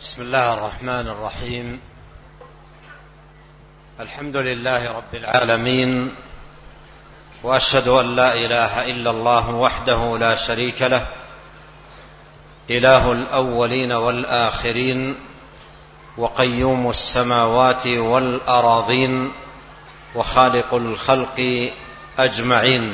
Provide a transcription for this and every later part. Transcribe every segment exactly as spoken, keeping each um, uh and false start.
بسم الله الرحمن الرحيم. الحمد لله رب العالمين، وأشهد أن لا إله إلا الله وحده لا شريك له، إله الأولين والآخرين، وقيوم السماوات والأراضين، وخالق الخلق أجمعين.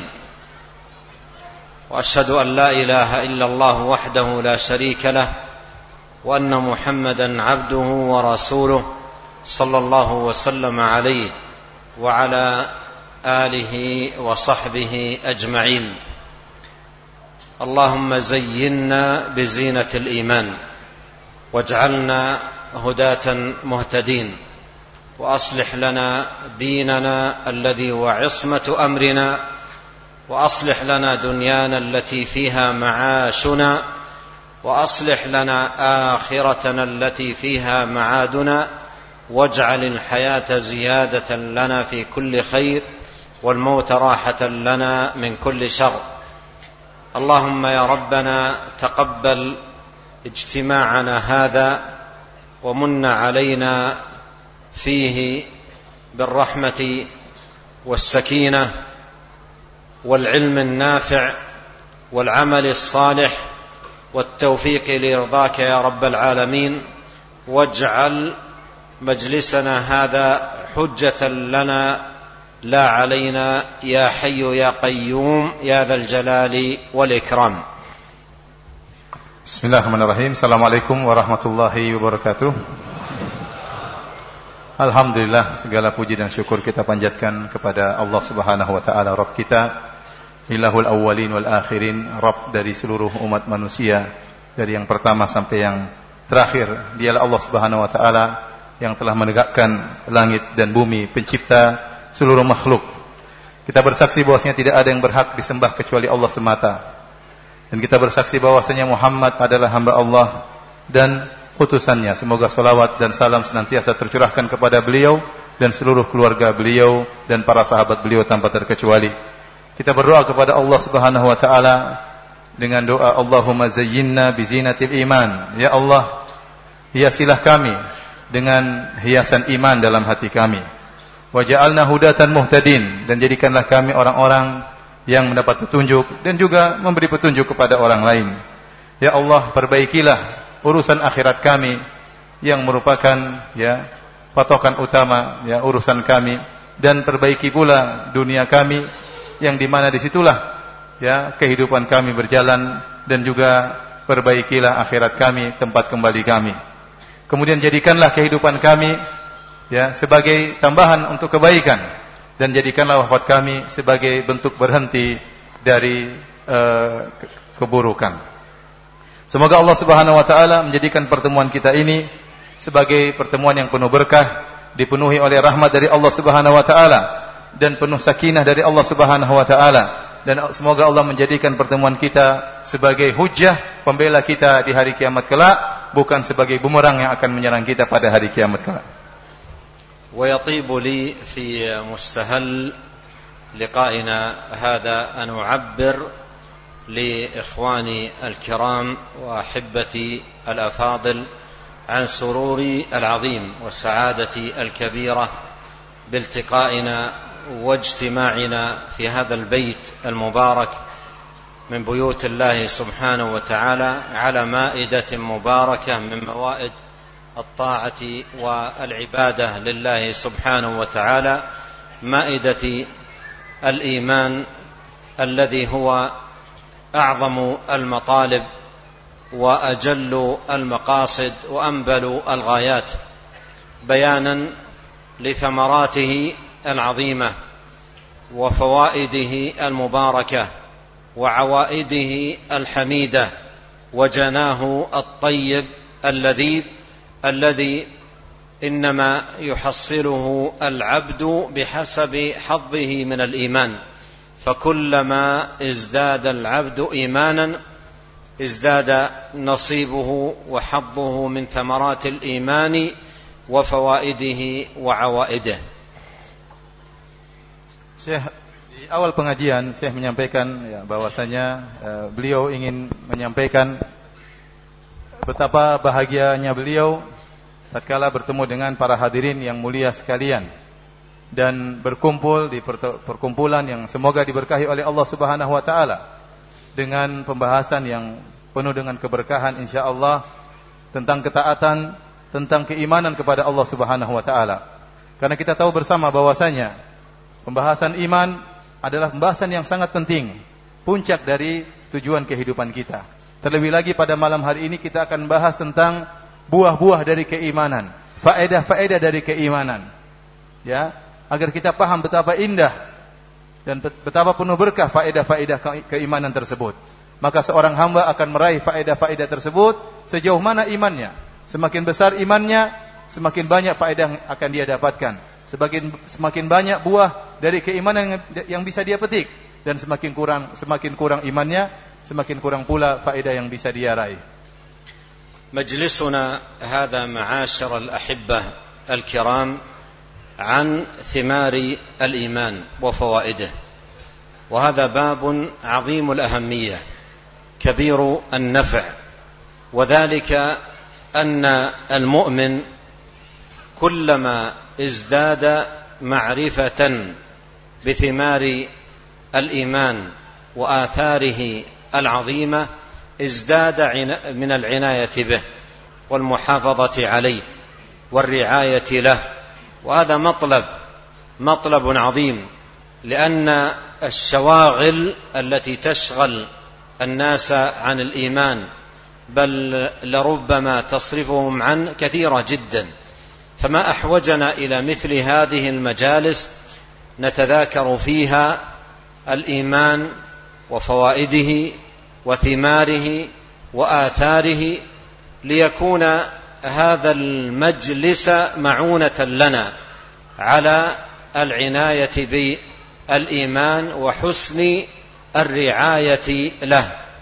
وأشهد أن لا إله إلا الله وحده لا شريك له، وأن محمدا عبده ورسوله صلى الله وسلم عليه وعلى آله وصحبه أجمعين. اللهم زينا بزينة الإيمان، واجعلنا هداة مهتدين، وأصلح لنا ديننا الذي هو عصمة أمرنا، وأصلح لنا دنيانا التي فيها معاشنا، وأصلح لنا آخرتنا التي فيها معادنا، واجعل الحياة زيادة لنا في كل خير، والموت راحة لنا من كل شر. اللهم يا ربنا تقبل اجتماعنا هذا، ومن علينا فيه بالرحمة والسكينة والعلم النافع والعمل الصالح والتوفيق لرضاك يا رب العالمين. واجعل مجلسنا هذا حجة لنا لا علينا، يا حي يا قيوم يا ذا الجلال والإكرام. Bismillahirrahmanirrahim. Assalamualaikum warahmatullahi wabarakatuh. Alhamdulillah, segala puji dan syukur kita panjatkan kepada Allah Subhanahu wa taala, Rabb kita, Ilahul awwalin wal akhirin, Rabb dari seluruh umat manusia, dari yang pertama sampai yang terakhir. Dialah Allah Subhanahu wa taala yang telah menegakkan langit dan bumi, pencipta seluruh makhluk. Kita bersaksi bahwasanya tidak ada yang berhak disembah kecuali Allah semata. Dan kita bersaksi bahwasanya Muhammad adalah hamba Allah dan utusannya. Semoga salawat dan salam senantiasa tercurahkan kepada beliau dan seluruh keluarga beliau dan para sahabat beliau tanpa terkecuali. Kita berdoa kepada Allah Subhanahu wa taala dengan doa Allahumma zayyinna bizinatil iman. Ya Allah, hiasilah kami dengan hiasan iman dalam hati kami. Waj'alna hudatan muhtadin, dan jadikanlah kami orang-orang yang mendapat petunjuk dan juga memberi petunjuk kepada orang lain. Ya Allah, perbaikilah urusan akhirat kami yang merupakan ya patokan utama ya urusan kami, dan perbaiki pula dunia kami yang dimana disitulah ya kehidupan kami berjalan, dan juga perbaikilah akhirat kami, tempat kembali kami. Kemudian jadikanlah kehidupan kami ya sebagai tambahan untuk kebaikan, dan jadikanlah wafat kami sebagai bentuk berhenti dari uh, keburukan. Semoga Allah Subhanahu wa taala menjadikan pertemuan kita ini sebagai pertemuan yang penuh berkah, dipenuhi oleh rahmat dari Allah Subhanahu wa taala dan penuh sakinah dari Allah Subhanahu wa taala, dan semoga Allah menjadikan pertemuan kita sebagai hujjah pembela kita di hari kiamat kelak, bukan sebagai bumerang yang akan menyerang kita pada hari kiamat kelak. ويطيب لي في مستهل لقائنا هذا أن أعبر لإخواني الكرام وأحبتي الأفاضل عن سروري العظيم وسعادتي الكبيرة بالتقائنا واجتماعنا في هذا البيت المبارك من بيوت الله سبحانه وتعالى على مائدة مباركة من موائد الطاعة والعبادة لله سبحانه وتعالى، مائدة الإيمان الذي هو أعظم المطالب وأجل المقاصد وأنبل الغايات، بيانا لثمراته العظيمة وفوائده المباركة وعوائده الحميدة وجناه الطيب اللذيذ الذي إنما يحصله العبد بحسب حظه من الإيمان. فكلما ازداد العبد إيمانا ازداد نصيبه وحظه من ثمرات الإيمان وفوائده وعوائده. Syekh, di awal pengajian Syekh menyampaikan ya, bahwasanya uh, beliau ingin menyampaikan betapa bahagianya beliau tatkala bertemu dengan para hadirin yang mulia sekalian dan berkumpul di perkumpulan yang semoga diberkahi oleh Allah Subhanahu wa taala dengan pembahasan yang penuh dengan keberkahan insyaallah tentang ketaatan, tentang keimanan kepada Allah Subhanahu wa taala. Karena kita tahu bersama bahwasanya pembahasan iman adalah pembahasan yang sangat penting, puncak dari tujuan kehidupan kita. Terlebih lagi pada malam hari ini kita akan bahas tentang buah-buah dari keimanan, faedah-faedah dari keimanan. Ya, agar kita paham betapa indah dan betapa penuh berkah faedah-faedah keimanan tersebut. Maka seorang hamba akan meraih faedah-faedah tersebut sejauh mana imannya. Semakin besar imannya, semakin banyak faedah yang akan dia dapatkan. Semakin semakin banyak buah dari keimanan yang, yang bisa dia petik, dan semakin kurang semakin kurang imannya, semakin kurang pula faedah yang bisa dia raih. مجلسنا هذا معاشر الأحبة الكرام عن ثمار الإيمان وفوائده، وهذا باب عظيم الأهمية كبير النفع، وذلك أن المؤمن كلما ازداد معرفة بثمار الإيمان وآثاره العظيمة ازداد من العناية به والمحافظة عليه والرعاية له، وهذا مطلب مطلب عظيم، لأن الشواغل التي تشغل الناس عن الإيمان بل لربما تصرفهم عنه كثيرة جدا، فما أحوجنا إلى مثل هذه المجالس نتذاكر فيها الإيمان وفوائده وثماره وآثاره، ليكون هذا المجلس معونة لنا على العناية بالإيمان وحسن الرعاية له.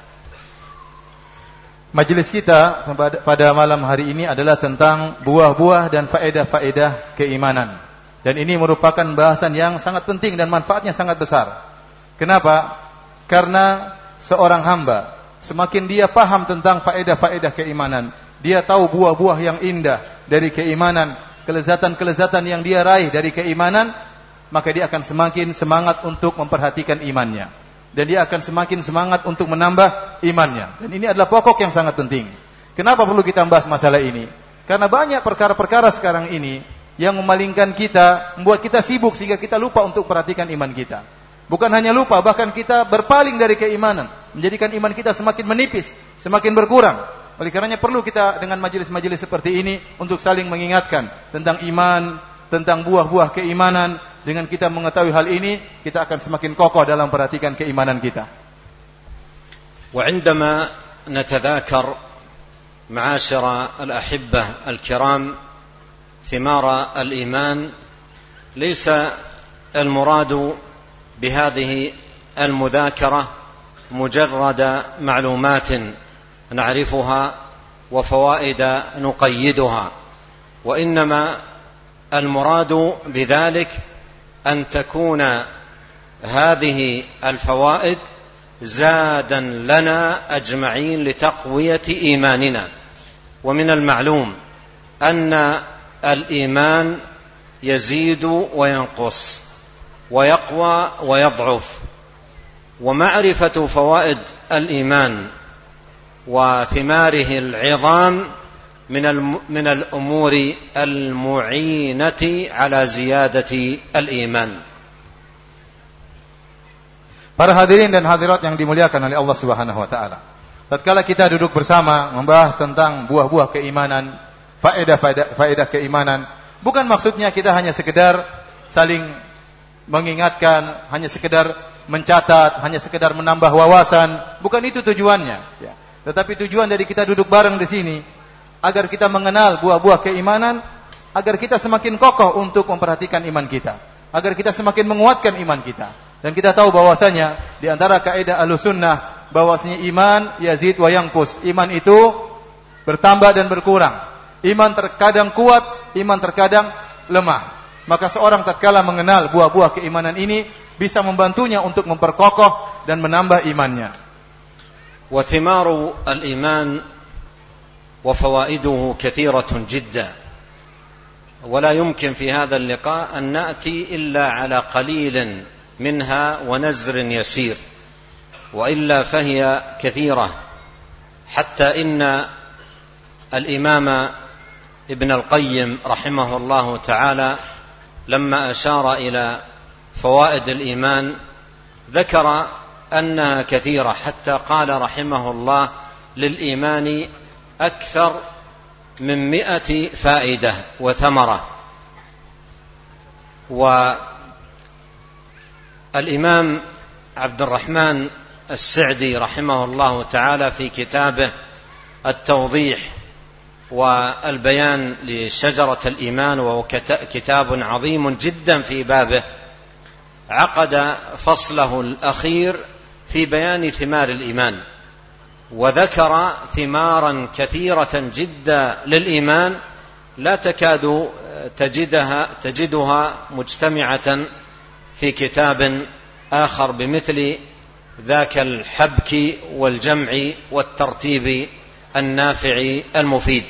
Majelis kita pada malam hari ini adalah tentang buah-buah dan faedah-faedah keimanan. Dan ini merupakan bahasan yang sangat penting dan manfaatnya sangat besar. Kenapa? Karena seorang hamba semakin dia paham tentang faedah-faedah keimanan, dia tahu buah-buah yang indah dari keimanan, kelezatan-kelezatan yang dia raih dari keimanan, maka dia akan semakin semangat untuk memperhatikan imannya, dan dia akan semakin semangat untuk menambah imannya. Dan ini adalah pokok yang sangat penting. Kenapa perlu kita bahas masalah ini? Karena banyak perkara-perkara sekarang ini yang memalingkan kita, membuat kita sibuk sehingga kita lupa untuk perhatikan iman kita. Bukan hanya lupa, bahkan kita berpaling dari keimanan, menjadikan iman kita semakin menipis, semakin berkurang. Oleh karenanya perlu kita dengan majelis-majelis seperti ini untuk saling mengingatkan tentang iman, tentang buah-buah keimanan. Dengan kita mengetahui hal ini, kita akan semakin kokoh dalam perhatikan keimanan kita. وعندما نتذاكر معاشر الأحبة الكرام ثمار الإيمان، ليس المراد بهذه المذاكرة مجرد معلومات نعرفها وفوائد نقيدها، وإنما المراد بذلك أن تكون هذه الفوائد زادا لنا أجمعين لتقوية إيماننا. ومن المعلوم أن الإيمان يزيد وينقص ويقوى ويضعف، ومعرفة فوائد الإيمان وثماره العظام من من الأمور المعينة على زيادة الإيمان. Para hadirin dan hadirat yang dimuliakan oleh Allah Subhanahu wa taala. Tatkala kita duduk bersama membahas tentang buah-buah keimanan, faedah-faedah faedah keimanan, bukan maksudnya kita hanya sekedar saling mengingatkan, hanya sekedar mencatat, hanya sekedar menambah wawasan, bukan itu tujuannya, ya. Tetapi tujuan dari kita duduk bareng di sini agar kita mengenal buah-buah keimanan, agar kita semakin kokoh untuk memperhatikan iman kita, agar kita semakin menguatkan iman kita. Dan kita tahu bahwasanya di antara kaidah Ahlussunnah bahwasanya iman yazid wa yanqus, iman itu bertambah dan berkurang. Iman terkadang kuat, iman terkadang lemah. Maka seorang tatkala mengenal buah-buah keimanan ini bisa membantunya untuk memperkokoh dan menambah imannya. Wa thimaru al-iman وفوائده كثيرة جدا، ولا يمكن في هذا اللقاء أن نأتي إلا على قليل منها ونزر يسير، وإلا فهي كثيرة، حتى إن الإمام ابن القيم رحمه الله تعالى لما أشار إلى فوائد الإيمان ذكر أنها كثيرة، حتى قال رحمه الله: للإيمان أكثر من مئة فائدة وثمرة. والإمام عبد الرحمن السعدي رحمه الله تعالى في كتابه التوضيح والبيان لشجرة الإيمان، وهو كتاب عظيم جدا في بابه، عقد فصله الأخير في بيان ثمار الإيمان، وذكر ثمارا كثيرة جدا للإيمان لا تكاد تجدها, تجدها مجتمعة في كتاب آخر بمثل ذاك الحبك والجمع والترتيب النافع المفيد.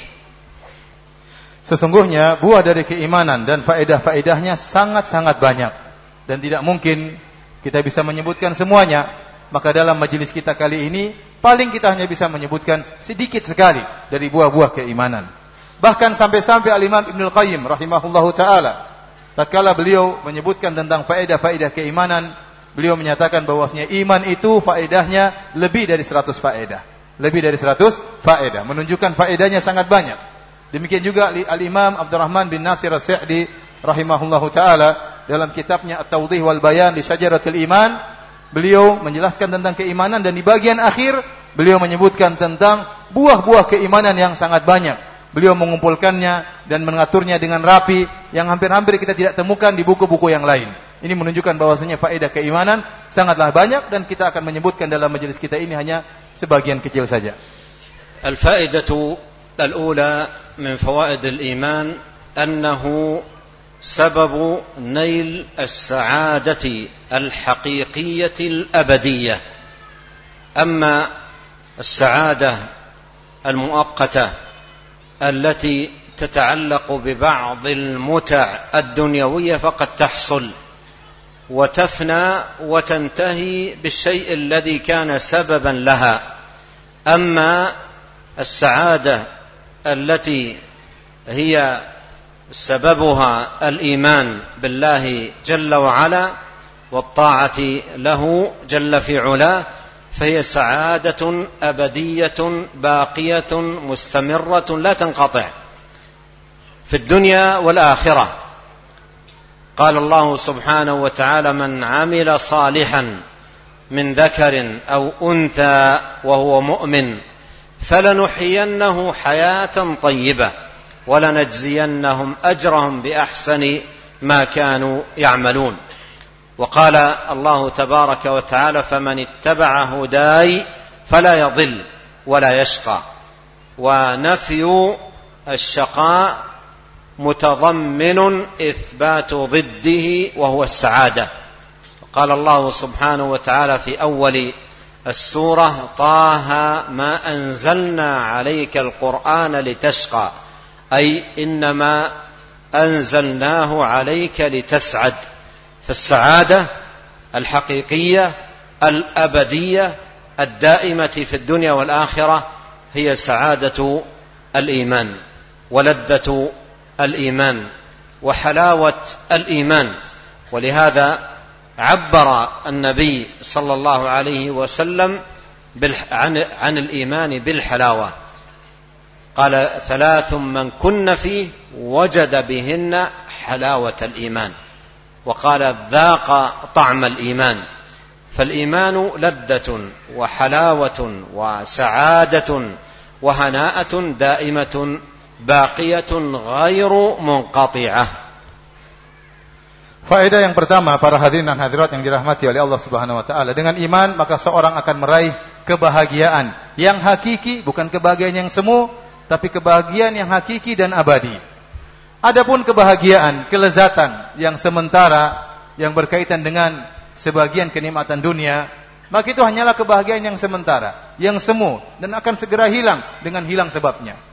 Sesungguhnya buah dari keimanan dan faedah-faedahnya sangat-sangat banyak, dan tidak mungkin kita bisa menyebutkan semuanya. Maka dalam majelis kita kali ini paling kita hanya bisa menyebutkan sedikit sekali dari buah-buah keimanan. Bahkan sampai-sampai Al-Imam Ibnul Qayyim rahimahullahu taala tatkala beliau menyebutkan tentang faedah-faedah keimanan, beliau menyatakan bahwasanya iman itu faedahnya lebih dari seratus faedah. Lebih dari seratus faedah, menunjukkan faedahnya sangat banyak. Demikian juga Al-Imam Abdurrahman bin Nasir As-Sa'di rahimahullahu taala dalam kitabnya At-Tawdih wal Bayan li Syajaratil Iman, beliau menjelaskan tentang keimanan, dan di bagian akhir beliau menyebutkan tentang buah-buah keimanan yang sangat banyak. Beliau mengumpulkannya dan mengaturnya dengan rapi yang hampir-hampir kita tidak temukan di buku-buku yang lain. Ini menunjukkan bahwasanya faedah keimanan sangatlah banyak, dan kita akan menyebutkan dalam majelis kita ini hanya sebagian kecil saja. Al-faedatu al-ula min fawaid al-iman annahu سبب نيل السعادة الحقيقية الأبدية. أما السعادة المؤقتة التي تتعلق ببعض المتع الدنيوية فقد تحصل وتفنى وتنتهي بالشيء الذي كان سببا لها. أما السعادة التي هي سببها الإيمان بالله جل وعلا والطاعة له جل في علاه، فهي سعادة أبدية باقية مستمرة لا تنقطع في الدنيا والآخرة. قال الله سبحانه وتعالى: من عمل صالحا من ذكر أو أنثى وهو مؤمن فلنحيينه حياة طيبة ولنجزينهم أجرهم بأحسن ما كانوا يعملون. وقال الله تبارك وتعالى: فمن اتبع هداي فلا يضل ولا يشقى. ونفي الشقاء متضمن إثبات ضده وهو السعادة. قال الله سبحانه وتعالى في أول السورة: طه ما أنزلنا عليك القرآن لتشقى، أي إنما أنزلناه عليك لتسعد. فالسعادة الحقيقية الأبدية الدائمة في الدنيا والآخرة هي سعادة الإيمان ولذة الإيمان وحلاوة الإيمان. ولهذا عبر النبي صلى الله عليه وسلم عن الإيمان بالحلاوة، قال: ثلاث من كن فيه وجد بهن حلاوة الإيمان. وقال: ذاق طعم الإيمان. فالإيمان لذة وحلاوة وسعادة وهناءة دائمة باقية غير منقطعة. Faedah yang pertama, para hadirin dan hadirat yang dirahmati oleh Allah Subhanahu wa taala, dengan iman maka seorang akan meraih kebahagiaan yang hakiki, bukan kebahagiaan yang semu, tapi kebahagiaan yang hakiki dan abadi. Adapun kebahagiaan, kelezatan yang sementara yang berkaitan dengan sebagian kenikmatan dunia, maka itu hanyalah kebahagiaan yang sementara, yang semu, dan akan segera hilang dengan hilang sebabnya.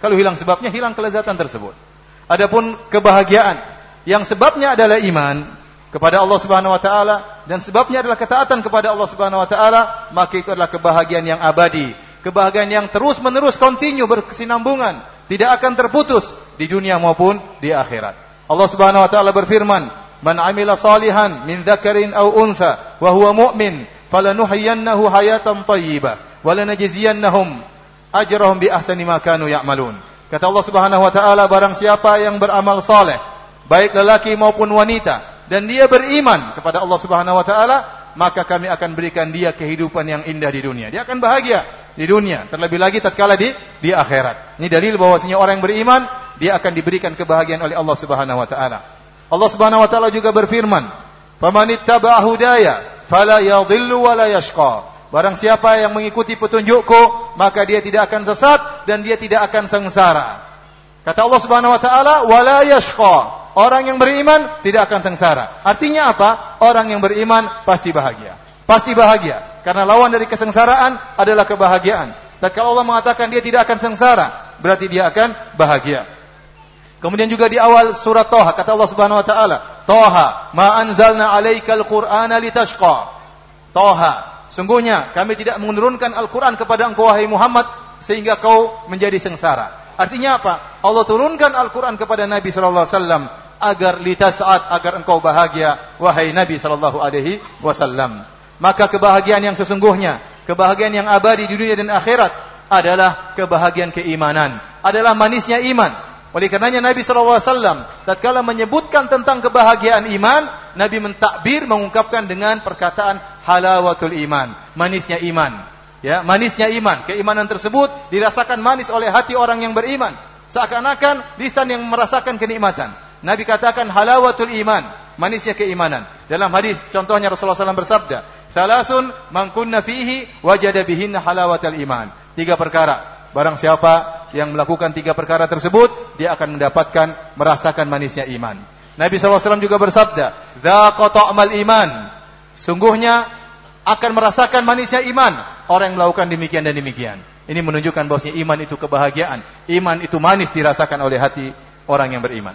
Kalau hilang sebabnya, hilang kelezatan tersebut. Adapun kebahagiaan yang sebabnya adalah iman kepada Allah Subhanahu wa taala dan sebabnya adalah ketaatan kepada Allah Subhanahu wa taala, maka itu adalah kebahagiaan yang abadi, kebahagiaan yang terus-menerus kontinu berkesinambungan, tidak akan terputus di dunia maupun di akhirat. Allah Subhanahu wa taala berfirman, "Man 'amila salihan min dzakarin aw untha wa huwa mu'min, falanuhyiyannahu hayatan thayyibah wa lanajziyannahum ajrahum bi ahsani ma kanu ya'malun." Kata Allah Subhanahu wa taala, barang siapa yang beramal saleh, baik lelaki maupun wanita, dan dia beriman kepada Allah Subhanahu wa taala, maka kami akan berikan dia kehidupan yang indah di dunia. Dia akan bahagia di dunia, terlebih lagi tatkala di di akhirat. Ini dalil bahwasanya orang yang beriman, dia akan diberikan kebahagiaan oleh Allah Subhanahu wa taala. Allah Subhanahu wa taala juga berfirman, "Famanittaba'a hudaya fala yadhillu wa la yashqa." Barang siapa yang mengikuti petunjukku, maka dia tidak akan sesat dan dia tidak akan sengsara. Kata Allah Subhanahu wa taala, "Wa la yashqa." Orang yang beriman tidak akan sengsara. Artinya apa? Orang yang beriman pasti bahagia. Pasti bahagia. Karena lawan dari kesengsaraan adalah kebahagiaan. Dan kalau Allah mengatakan dia tidak akan sengsara, berarti dia akan bahagia. Kemudian juga di awal surat Thaha, kata Allah Subhanahu wa taala, "Thaha, ma anzalna 'alaikal Qur'ana litashqa." Thaha, sungguhnya kami tidak menurunkan Al-Qur'an kepada engkau wahai Muhammad sehingga kau menjadi sengsara. Artinya apa? Allah turunkan Al-Qur'an kepada Nabi sallallahu alaihi wasallam agar litas'ad, agar engkau bahagia wahai Nabi sallallahu alaihi wasallam. Maka kebahagiaan yang sesungguhnya, kebahagiaan yang abadi di dunia dan akhirat adalah kebahagiaan keimanan, adalah manisnya iman. Oleh karenanya Nabi sallallahu alaihi wasallam tatkala menyebutkan tentang kebahagiaan iman, Nabi mentakbir, mengungkapkan dengan perkataan halawatul iman, manisnya iman. Ya, manisnya iman. Keimanan tersebut dirasakan manis oleh hati orang yang beriman. Seakan-akan lisan yang merasakan kenikmatan. Nabi katakan halawatul iman, manisnya keimanan. Dalam hadis contohnya Rasulullah sallallahu alaihi wasallam bersabda, "Salasun man kunna fihi wajada bihinna halawatul iman." Tiga perkara. Barang siapa yang melakukan tiga perkara tersebut, dia akan mendapatkan, merasakan manisnya iman. Nabi sallallahu alaihi wasallam juga bersabda, "Dzaqa ta'mal iman." Sungguhnya akan merasakan manisnya iman orang yang melakukan demikian dan demikian. Ini menunjukkan bahwasanya iman itu kebahagiaan. Iman itu manis dirasakan oleh hati orang yang beriman.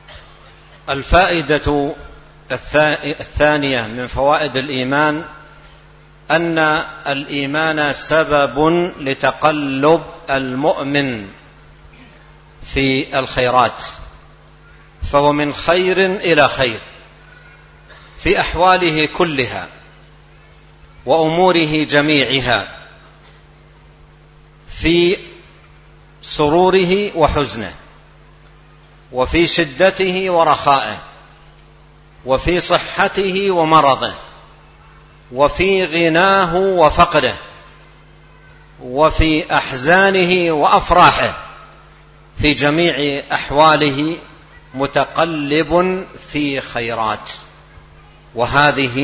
الفائدة الثانية من فوائد الإيمان أن الإيمان سبب لتقلب المؤمن في الخيرات، فهو من خير إلى خير في أحواله كلها وأموره جميعها، في سروره وحزنه، وفي شدته ورخائه، وفي صحته ومرضه، وفي غناه وفقره، وفي أحزانه وأفراحه، في جميع أحواله متقلب في خيرات، وهذه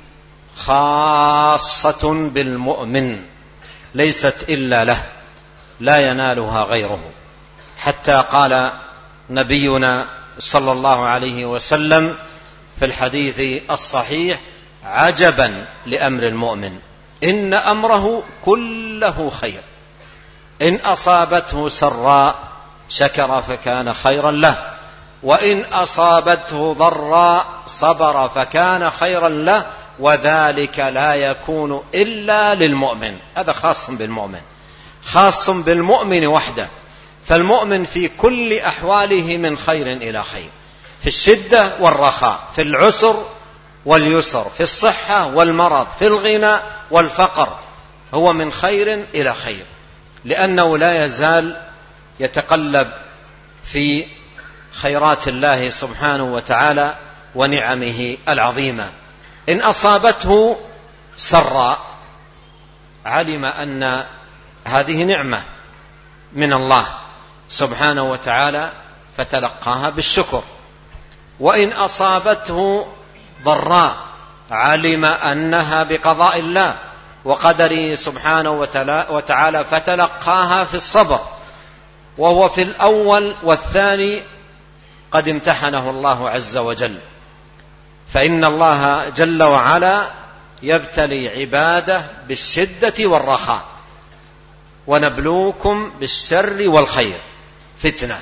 خاصة بالمؤمن ليست إلا له، لا ينالها غيره. حتى قال نبينا صلى الله عليه وسلم في الحديث الصحيح: عجبا لأمر المؤمن إن أمره كله خير، إن أصابته سراء شكر فكان خيرا له، وإن أصابته ضراء صبر فكان خيرا له، وذلك لا يكون إلا للمؤمن. هذا خاص بالمؤمن، خاص بالمؤمن وحده. فالمؤمن في كل أحواله من خير إلى خير، في الشدة والرخاء، في العسر واليسر، في الصحة والمرض، في الغنى والفقر، هو من خير إلى خير، لأنه لا يزال يتقلب في خيرات الله سبحانه وتعالى ونعمه العظيمة. إن أصابته سراء علم أن هذه نعمة من الله سبحانه وتعالى فتلقاها بالشكر، وإن أصابته ضراء علم أنها بقضاء الله وقدره سبحانه وتعالى فتلقاها في الصبر، وهو في الأول والثاني قد امتحنه الله عز وجل. فإن الله جل وعلا يبتلي عباده بالشدة والرخاء، ونبلوكم بالشر والخير فتنة.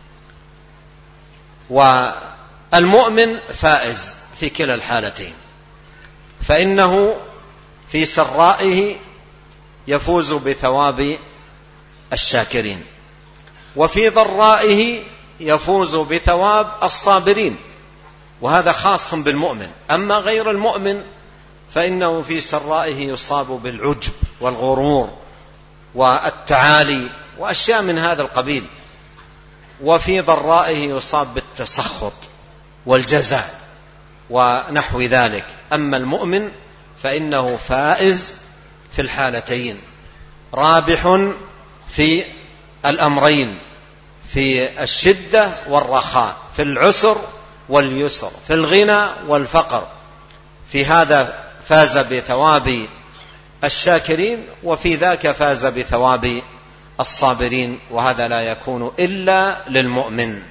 والمؤمن فائز في كلا الحالتين، فإنه في سرائه يفوز بثواب الشاكرين، وفي ضرائه يفوز بثواب الصابرين، وهذا خاص بالمؤمن. أما غير المؤمن فإنه في سرائه يصاب بالعجب والغرور والتعالي وأشياء من هذا القبيل، وفي ضرائه يصاب بالتسخط والجزع ونحو ذلك. أما المؤمن فإنه فائز في الحالتين، رابح في الأمرين، في الشدة والرخاء، في العسر واليسر، في الغنى والفقر. في هذا فاز بثواب الشاكرين، وفي ذاك فاز بثواب الصابرين، وهذا لا يكون إلا للمؤمن.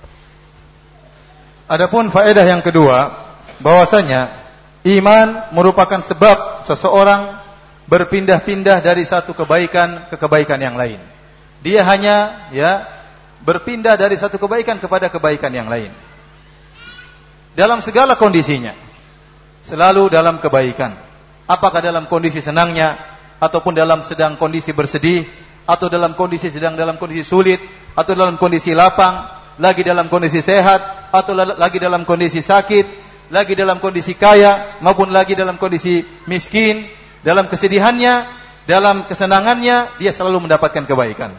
Adapun faedah yang kedua, bahwasanya iman merupakan sebab seseorang berpindah-pindah dari satu kebaikan ke kebaikan yang lain. Dia hanya ya berpindah dari satu kebaikan kepada kebaikan yang lain. Dalam segala kondisinya, selalu dalam kebaikan. Apakah dalam kondisi senangnya, ataupun dalam sedang kondisi bersedih, atau dalam kondisi sedang dalam kondisi sulit, atau dalam kondisi lapang, lagi dalam kondisi sehat, atau lagi dalam kondisi sakit, lagi dalam kondisi kaya, maupun lagi dalam kondisi miskin, dalam kesedihannya, dalam kesenangannya, dia selalu mendapatkan kebaikan.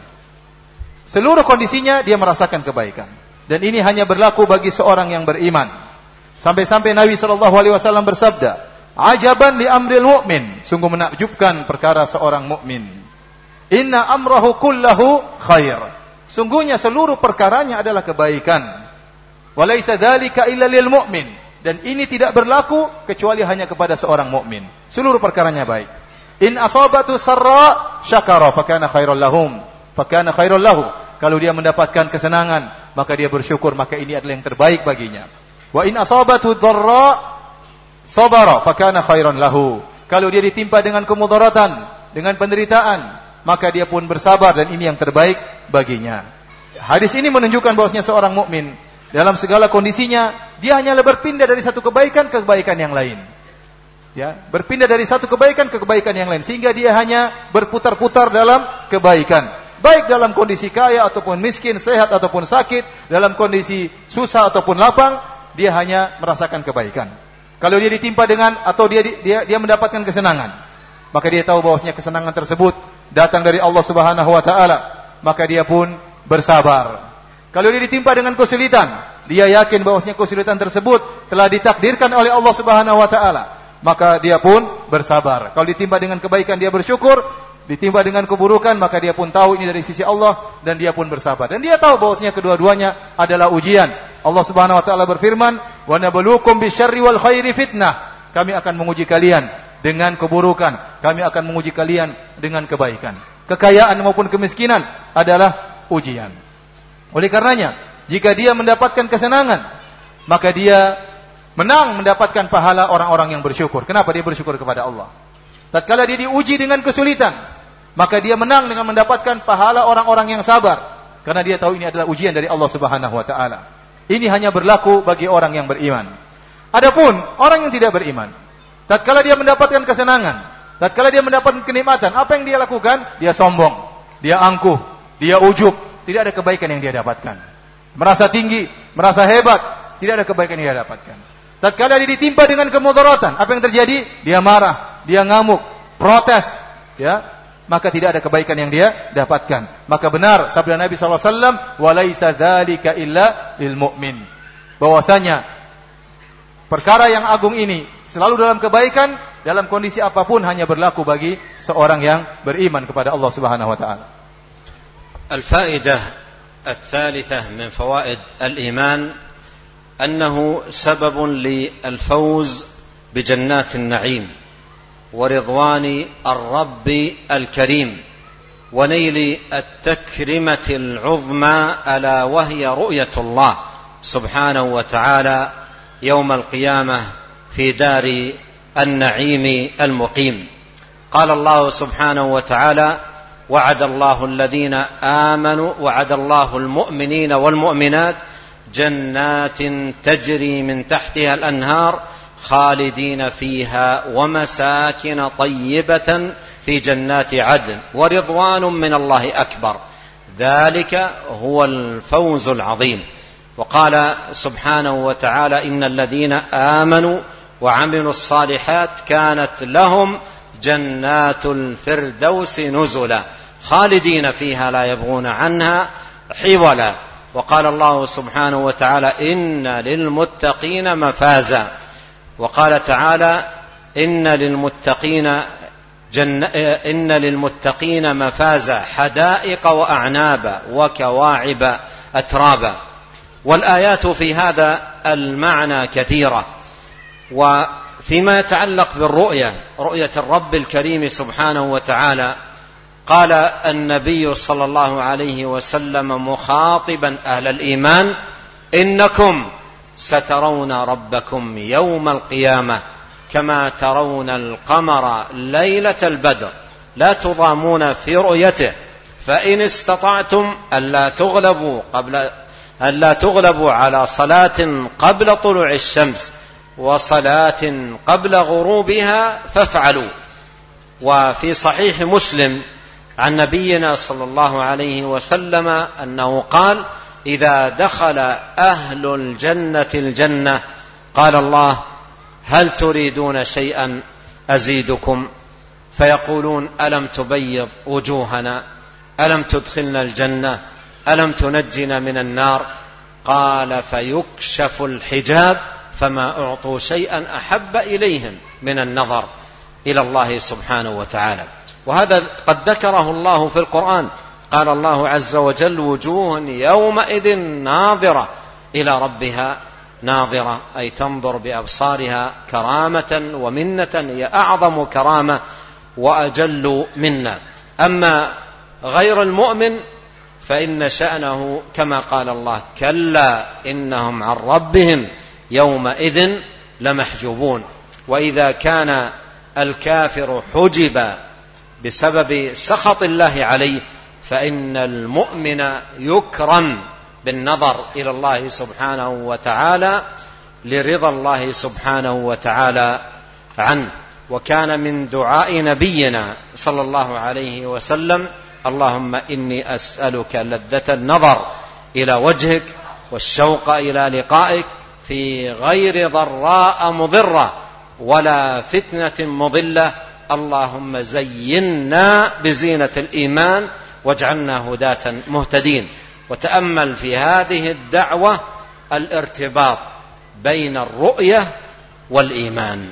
Seluruh kondisinya dia merasakan kebaikan. Dan ini hanya berlaku bagi seorang yang beriman. Sampai-sampai Nabi shallallahu alaihi wasallam bersabda, "Ajaban li amril mu'min." Sungguh menakjubkan perkara seorang mukmin. "Inna amrahu kullahu khair." Sungguhnya seluruh perkaranya adalah kebaikan. "Walaysa dzalika illa lil mu'min." Dan ini tidak berlaku kecuali hanya kepada seorang mukmin. Seluruh perkaranya baik. "In asabatu sarra syakara fakana khairal lahum." Fakana khairal lahu. Kalau dia mendapatkan kesenangan, maka dia bersyukur, maka ini adalah yang terbaik baginya. "Wa in asabatu dharra sabara fakana khairan lahu." Kalau dia ditimpa dengan kemudaratan, dengan penderitaan, maka dia pun bersabar, dan ini yang terbaik baginya. Hadis ini menunjukkan bahwasanya seorang mukmin dalam segala kondisinya dia hanyalah berpindah dari satu kebaikan ke kebaikan yang lain. Ya, berpindah dari satu kebaikan ke kebaikan yang lain, sehingga dia hanya berputar-putar dalam kebaikan. Baik dalam kondisi kaya ataupun miskin, sehat ataupun sakit, dalam kondisi susah ataupun lapang, dia hanya merasakan kebaikan. Kalau dia ditimpa dengan atau dia dia dia mendapatkan kesenangan, maka dia tahu bahwasanya kesenangan tersebut datang dari Allah Subhanahu wa taala, maka dia pun bersabar. Kalau dia ditimpa dengan kesulitan, dia yakin bahwasanya kesulitan tersebut telah ditakdirkan oleh Allah Subhanahu wa taala, maka dia pun bersabar. Kalau ditimpa dengan kebaikan, dia bersyukur. Ditimpa dengan keburukan, maka dia pun tahu ini dari sisi Allah, dan dia pun bersabar. Dan dia tahu bahwasanya kedua-duanya adalah ujian. Allah Subhanahu wa taala berfirman, "Wa nabluukum bisyarri wal khairi fitnah." Kami akan menguji kalian dengan keburukan, kami akan menguji kalian dengan kebaikan. Kekayaan maupun kemiskinan adalah ujian. Oleh karenanya, jika dia mendapatkan kesenangan, maka dia menang mendapatkan pahala orang-orang yang bersyukur. Kenapa dia bersyukur kepada Allah? Tatkala dia diuji dengan kesulitan, maka dia menang dengan mendapatkan pahala orang-orang yang sabar, karena dia tahu ini adalah ujian dari Allah Subhanahu wa taala. Ini hanya berlaku bagi orang yang beriman. Adapun orang yang tidak beriman, tatkala dia mendapatkan kesenangan, tatkala dia mendapatkan kenikmatan, apa yang dia lakukan? Dia sombong, dia angkuh, dia ujub, tidak ada kebaikan yang dia dapatkan. Merasa tinggi, merasa hebat, tidak ada kebaikan yang dia dapatkan. Tatkala dia ditimpa dengan kemudaratan, apa yang terjadi? Dia marah, dia ngamuk, protes, ya, maka tidak ada kebaikan yang dia dapatkan. Maka benar sabda Nabi sallallahu alaihi wasallam, "Walaisa dzalika illa lil mu'min." Bahwasanya perkara yang agung ini selalu dalam kebaikan, dalam kondisi apapun, hanya berlaku bagi seorang yang beriman kepada Allah Subhanahu wa taala. Al-fa'idah ats-tsalitsah min fawaid al-iman annahu sababun lil-fawz bi jannatin na'im ورضوان الرب الكريم ونيل التكرمة العظمى ألا وهي رؤية الله سبحانه وتعالى يوم القيامة في دار النعيم المقيم. قال الله سبحانه وتعالى: وعد الله الذين آمنوا وعد الله المؤمنين والمؤمنات جنات تجري من تحتها الأنهار خالدين فيها ومساكن طيبة في جنات عدن ورضوان من الله أكبر ذلك هو الفوز العظيم. وقال سبحانه وتعالى إن الذين آمنوا وعملوا الصالحات كانت لهم جنات الفردوس نزلا خالدين فيها لا يبغون عنها حولا. وقال الله سبحانه وتعالى إن للمتقين مفازا. وقال تعالى إن للمتقين جن... إن للمتقين مفازا حدائق وأعنابا وكواعب أترابا. والآيات في هذا المعنى كثيرة. وفيما يتعلق بالرؤية رؤية الرب الكريم سبحانه وتعالى قال النبي صلى الله عليه وسلم مخاطبا أهل الإيمان إنكم سترون ربكم يوم القيامة كما ترون القمر ليلة البدر لا تضامون في رؤيته فإن استطعتم ألا تغلبوا قبل ألا تغلبوا على صلاة قبل طلوع الشمس وصلاة قبل غروبها فافعلوا. وفي صحيح مسلم عن نبينا صلى الله عليه وسلم أنه قال إذا دخل أهل الجنة الجنة قال الله هل تريدون شيئا أزيدكم فيقولون ألم تبيض وجوهنا ألم تدخلنا الجنة ألم تنجنا من النار قال فيكشف الحجاب فما أعطوا شيئا أحب إليهم من النظر إلى الله سبحانه وتعالى. وهذا قد ذكره الله في القرآن قال الله عز وجل وجوه يومئذ ناظرة إلى ربها ناظرة أي تنظر بأبصارها كرامة ومنة هي أعظم كرامة وأجل منا. أما غير المؤمن فإن شأنه كما قال الله كلا إنهم عن ربهم يومئذ لمحجوبون. وإذا كان الكافر حجب بسبب سخط الله عليه فإن المؤمن يكرم بالنظر إلى الله سبحانه وتعالى لرضا الله سبحانه وتعالى عنه. وكان من دعاء نبينا صلى الله عليه وسلم اللهم إني أسألك لذة النظر إلى وجهك والشوق إلى لقائك في غير ضراء مضرة ولا فتنة مضلة اللهم زينا بزينة الإيمان واجعلنا هداة مهتدين. وتأمل في هذه الدعوة الارتباط بين الرؤية والإيمان.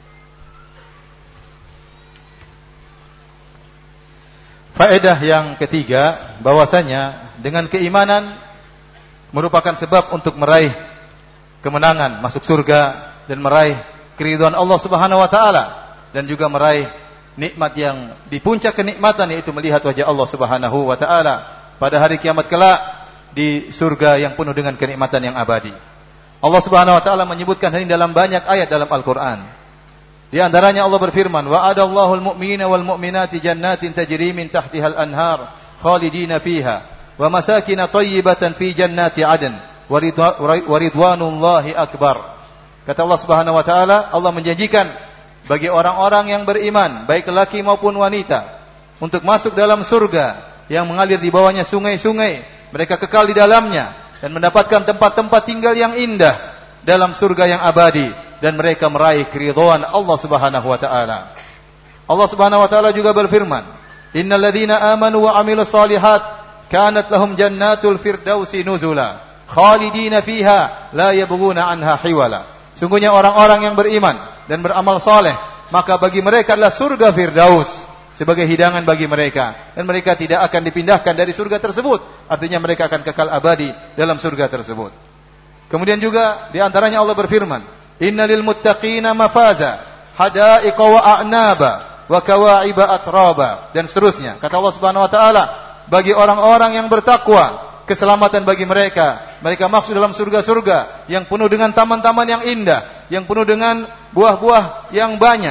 Faedah yang ketiga, bahwasanya dengan keimanan merupakan sebab untuk meraih kemenangan, masuk surga dan meraih keridhaan Allah Subhanahu wa taala dan juga meraih nikmat yang di puncak kenikmatan yaitu melihat wajah Allah Subhanahu wa taala pada hari kiamat kelak di surga yang penuh dengan kenikmatan yang abadi. Allah Subhanahu wa taala menyebutkan hal ini dalam banyak ayat dalam Al-Qur'an. Di antaranya Allah berfirman, "Wa'adallahu al-mu'minina wal mu'minati jannatin tajri min tahtiha al-anhar khalidina fiha wa masakin thayyibatan fi jannati 'adn wa ridwanullahi akbar." Kata Allah Subhanahu wa taala, Allah menjanjikan bagi orang-orang yang beriman, baik laki maupun wanita, untuk masuk dalam surga yang mengalir di bawahnya sungai-sungai, mereka kekal di dalamnya dan mendapatkan tempat-tempat tinggal yang indah dalam surga yang abadi dan mereka meraih keridhaan Allah Subhanahu wa taala. Allah Subhanahu wa taala juga berfirman, "Innal ladzina amanu wa 'amilus shalihat kanat lahum jannatul firdausi nuzula khalidina fiha la yabghuna 'anha hiwala." Sungguhnya orang-orang yang beriman dan beramal saleh, maka bagi mereka adalah surga Firdaus sebagai hidangan bagi mereka dan mereka tidak akan dipindahkan dari surga tersebut. Artinya mereka akan kekal abadi dalam surga tersebut. Kemudian juga di antaranya Allah berfirman, "Innalil muttaqina mafaza hadaiqa wa a'naba wa kawa'iba atraba." Dan seterusnya. Kata Allah Subhanahu wa taala, bagi orang-orang yang bertakwa keselamatan bagi mereka. Mereka masuk dalam surga-surga yang penuh dengan taman-taman yang indah, yang penuh dengan buah-buah yang banyak,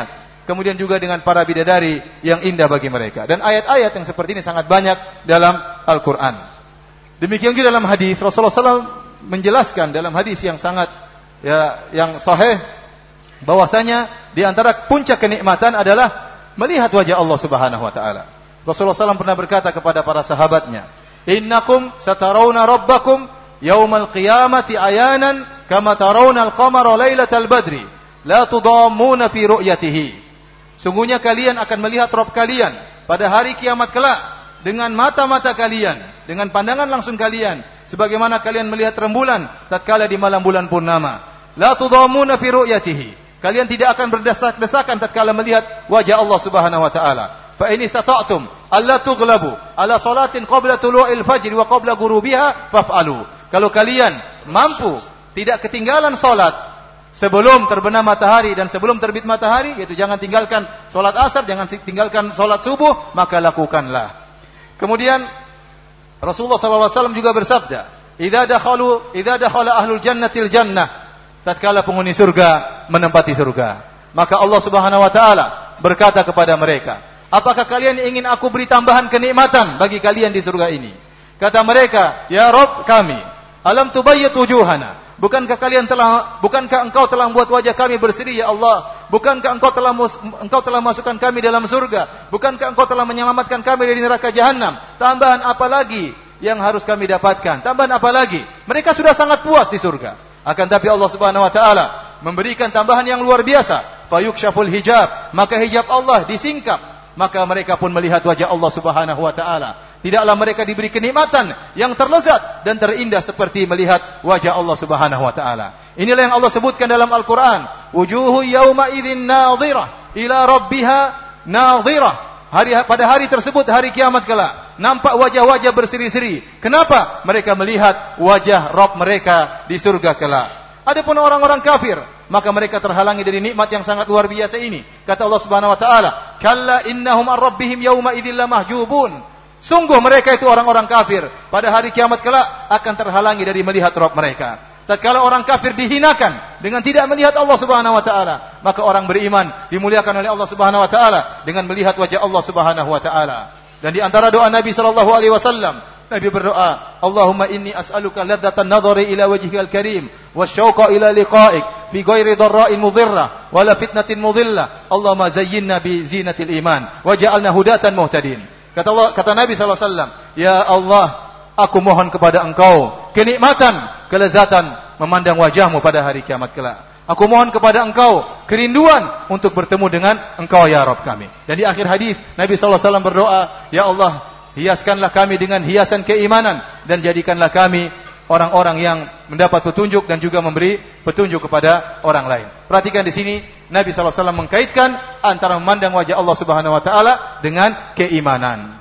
kemudian juga dengan para bidadari yang indah bagi mereka. Dan ayat-ayat yang seperti ini sangat banyak dalam Al-Quran. Demikian juga dalam hadis Rasulullah shallallahu alaihi wasallam menjelaskan dalam hadis yang sangat ya yang sahih bahwasanya di antara puncak kenikmatan adalah melihat wajah Allah Subhanahu wa taala. Rasulullah shallallahu alaihi wasallam pernah berkata kepada para sahabatnya, "Innakum satarawna rabbakum yaumal qiyamati ayanan kama tarawna al-qamara lailatal badri la tudammuna fi ru'yatihi." Sungguhnya kalian akan melihat Rabb kalian pada hari kiamat kelak dengan mata-mata kalian, dengan pandangan langsung kalian, sebagaimana kalian melihat rembulan tatkala di malam bulan purnama. La tudammuna fi ru'yatihi. Kalian tidak akan berdesak-desakan tatkala melihat wajah Allah Subhanahu wa taala. Fa in istata'tum alla tughlabu ala salatin qabla tulu'il fajr wa qabla ghurubiha faf'alu. Kalau kalian mampu tidak ketinggalan salat sebelum terbenam matahari dan sebelum terbit matahari, yaitu jangan tinggalkan salat asar, jangan tinggalkan salat subuh, maka lakukanlah. Kemudian Rasulullah sallallahu alaihi wasallam juga bersabda, "Idza dakhalu idza dakhala ahlul jannatil jannah." Tatkala penghuni surga menempati surga, maka Allah Subhanahu wa taala berkata kepada mereka, "Apakah kalian ingin aku beri tambahan kenikmatan bagi kalian di surga ini?" Kata mereka, "Ya Rabb kami, alam tubayyit wujuhana?" Bukankah kalian telah bukankah engkau telah membuat wajah kami berseri ya Allah? Bukankah engkau telah engkau telah masukkan kami dalam surga? Bukankah engkau telah menyelamatkan kami dari neraka jahanam? Tambahan apa lagi yang harus kami dapatkan? Tambahan apa lagi? Mereka sudah sangat puas di surga. Akan tapi Allah Subhanahu wa taala memberikan tambahan yang luar biasa. Fayukshaful hijab, maka hijab Allah disingkap, maka mereka pun melihat wajah Allah Subhanahu wa taala. Tidaklah mereka diberi kenikmatan yang terlezat dan terindah seperti melihat wajah Allah Subhanahu wa taala. Inilah yang Allah sebutkan dalam Al-Qur'an, wujuhu yauma idzin nadhirah ila rabbiha nadhirah. Hari pada hari tersebut, hari kiamat kelak, nampak wajah-wajah berseri-seri. Kenapa? Mereka melihat wajah Rabb mereka di surga kelak. Adapun orang-orang kafir, maka mereka terhalangi dari nikmat yang sangat luar biasa ini. Kata Allah Subhanahu wa taala, "Kalla innahum ar-rabbihim yauma idzil lamahjubun." Sungguh mereka itu orang-orang kafir pada hari kiamat kelak akan terhalangi dari melihat Rabb mereka. Tatkala orang kafir dihinakan dengan tidak melihat Allah Subhanahu wa taala, maka orang beriman dimuliakan oleh Allah Subhanahu wa taala dengan melihat wajah Allah Subhanahu wa taala. Dan di antara doa Nabi sallallahu alaihi wasallam, Nabi berdoa, "Allahumma inni as'aluka ladzatan nadhari ila wajhikal karim wasyauqa ila liqa'ik fi ghairi dharra'in mudhirrah wala fitnatin mudhillah. Allahumma zayyinna bi zinatil iman waj'alna hudatan muhtadin." Kata Allah, kata Nabi sallallahu alaihi wasallam, "Ya Allah, aku mohon kepada Engkau kenikmatan, kelezatan memandang wajahmu pada hari kiamat kelak. Aku mohon kepada Engkau kerinduan untuk bertemu dengan Engkau ya Rabb kami." Dan di akhir hadis Nabi sallallahu alaihi wasallam berdoa, "Ya Allah, hiaskanlah kami dengan hiasan keimanan dan jadikanlah kami orang-orang yang mendapat petunjuk dan juga memberi petunjuk kepada orang lain." Perhatikan di sini Nabi sallallahu alaihi wasallam mengkaitkan antara memandang wajah Allah Subhanahu wa taala dengan keimanan.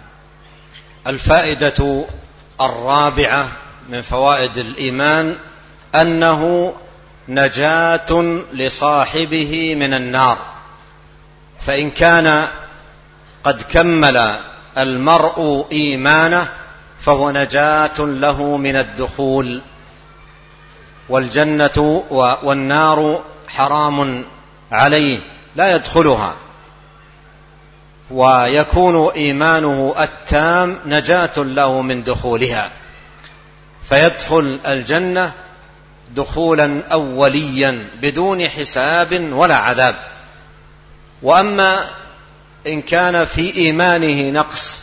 Al-faidatu ar-rabi'ah min fawaid al-iman annahu najatun li sahibihi min an-nar. Fa in kana qad kammala al-mar'u imanah fahuwa najatun lahu min ad-dukhul wal jannatu wan naru haramun عليه لا يدخلها ويكون إيمانه التام نجاة له من دخولها فيدخل الجنة دخولا أوليا بدون حساب ولا عذاب. وأما إن كان في إيمانه نقص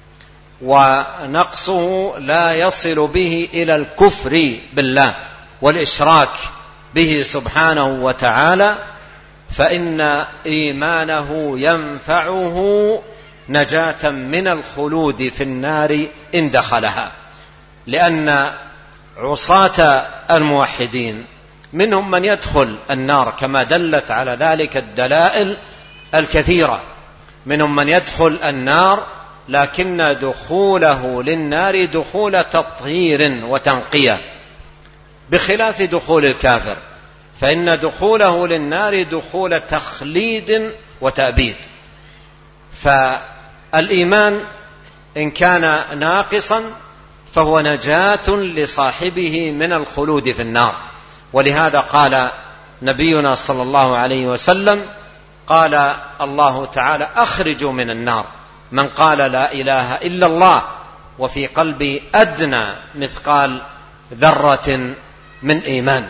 ونقصه لا يصل به إلى الكفر بالله والإشراك به سبحانه وتعالى فإن إيمانه ينفعه نجاة من الخلود في النار إن دخلها. لأن عصاة الموحدين منهم من يدخل النار كما دلت على ذلك الدلائل الكثيرة. منهم من يدخل النار لكن دخوله للنار دخول تطهير وتنقية بخلاف دخول الكافر، فإن دخوله للنار دخول تخليد وتأبيد. فالإيمان إن كان ناقصا فهو نجاة لصاحبه من الخلود في النار. ولهذا قال نبينا صلى الله عليه وسلم قال الله تعالى أخرجوا من النار من قال لا إله إلا الله وفي قلبي أدنى مثقال ذرة من إيمان.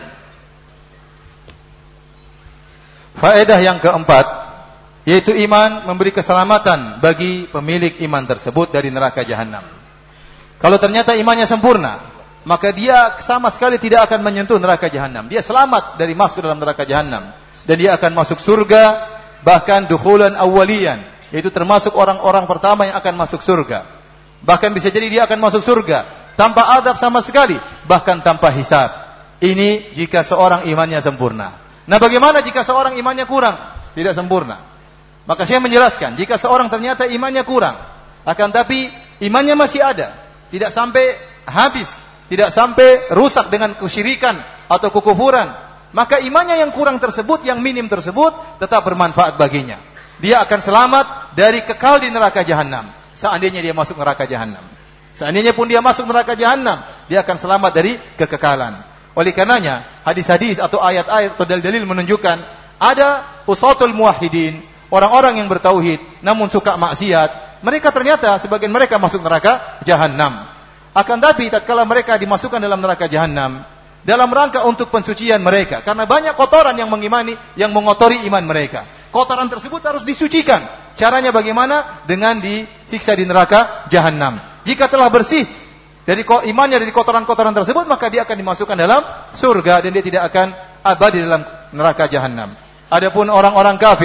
Faedah yang keempat, yaitu iman memberi keselamatan bagi pemilik iman tersebut dari neraka jahanam. Kalau ternyata imannya sempurna, maka dia sama sekali tidak akan menyentuh neraka jahanam. Dia selamat dari masuk dalam neraka jahanam, dan dia akan masuk surga, bahkan dukhulan awwaliyan, yaitu termasuk orang-orang pertama yang akan masuk surga. Bahkan bisa jadi dia akan masuk surga tanpa adab sama sekali, bahkan tanpa hisab. Ini jika seorang imannya sempurna. Nah, bagaimana jika seorang imannya kurang, tidak sempurna? Maka saya menjelaskan, jika seorang ternyata imannya kurang, akan tapi imannya masih ada, tidak sampai habis, tidak sampai rusak dengan kesyirikan atau kekufuran, maka imannya yang kurang tersebut, yang minim tersebut, tetap bermanfaat baginya. Dia akan selamat dari kekal di neraka jahanam. Seandainya dia masuk neraka jahanam, seandainya pun dia masuk neraka jahanam, dia akan selamat dari kekekalan. Oleh karenanya, hadis-hadis atau ayat-ayat atau dalil-dalil menunjukkan ada usatul muwahhidin, orang-orang yang bertauhid namun suka maksiat, mereka ternyata sebagian mereka masuk neraka jahanam. Akan tapi tatkala mereka dimasukkan dalam neraka jahanam dalam rangka untuk pensucian mereka, karena banyak kotoran yang mengimani, yang mengotori iman mereka. Kotoran tersebut harus disucikan. Caranya bagaimana? Dengan disiksa di neraka jahanam. Jika telah bersih dari imannya dari kotoran-kotoran tersebut, maka dia akan dimasukkan dalam surga dan dia tidak akan abadi dalam neraka jahanam. Adapun orang-orang kafir,